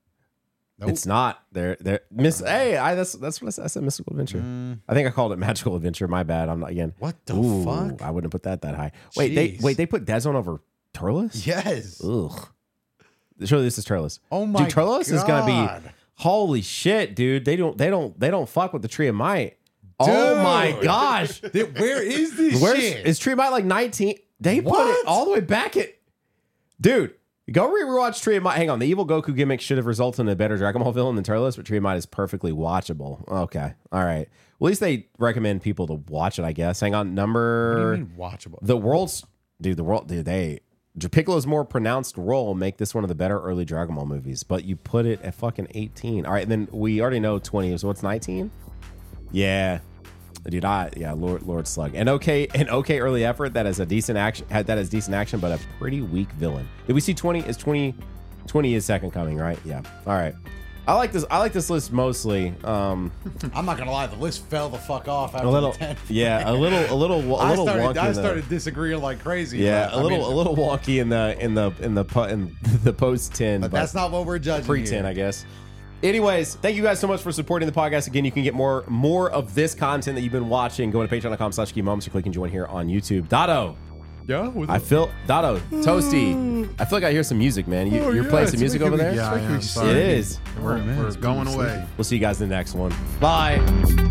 Nope. It's not. They're they're miss. Hey, I that's that's what I said. I said mystical adventure. Mm. I think I called it magical adventure. My bad. I'm not again. What the Ooh, fuck? I wouldn't put that that high. Wait, they Jeez. wait. They put Dead Zone over Turles. Yes. Ugh. Surely this is Turles. Oh my Dude, Turles is gonna be. God. Holy shit, dude! They don't. They don't. They don't fuck with the Tree of Might. Oh my Dude. gosh! Dude, where is this Where's shit? is Tree of Might like nineteen? They put What? it all the way back at. Dude, go rewatch Tree of Might. Hang on, the evil Goku gimmick should have resulted in a better Dragon Ball villain than Turles, but Tree of Might is perfectly watchable. Okay, all right. Well, at least they recommend people to watch it. I guess. Hang on, What do number you mean watchable? the world's dude. The world, dude. They Piccolo's more pronounced role make this one of the better early Dragon Ball movies, but you put it at fucking eighteen. All right, and then we already know twenty. So what's nineteen? Yeah. Dude, I yeah, Lord Lord Slug. And okay, an okay early effort that is a decent action had that is decent action, but a pretty weak villain. Did we see twenty? Is twenty twenty is second coming, right? Yeah. All right. I like this. I like this list mostly. Um, I'm not gonna lie, the list fell the fuck off after a little, the tenth. yeah, a little, a little, a I little started, wonky. I in the- started disagreeing like crazy. yeah, but, a I little, mean, a little wonky in the in the in the po- in the post ten, But but that's not what we're judging. pre here. ten, I guess. Anyways, thank you guys so much for supporting the podcast. Again, you can get more more of this content that you've been watching. Go to patreon.com slash key moments. You click and join here on YouTube. Dotto, Yeah. what's I up? feel Dotto, Toasty. I feel like I hear some music, man. You, Oh, you're yeah, playing it's some music making over me- there. Yeah, I It's making am. me Sorry. It is. We're, Oh, man, we're it's going pretty away. We'll see you guys in the next one. Bye.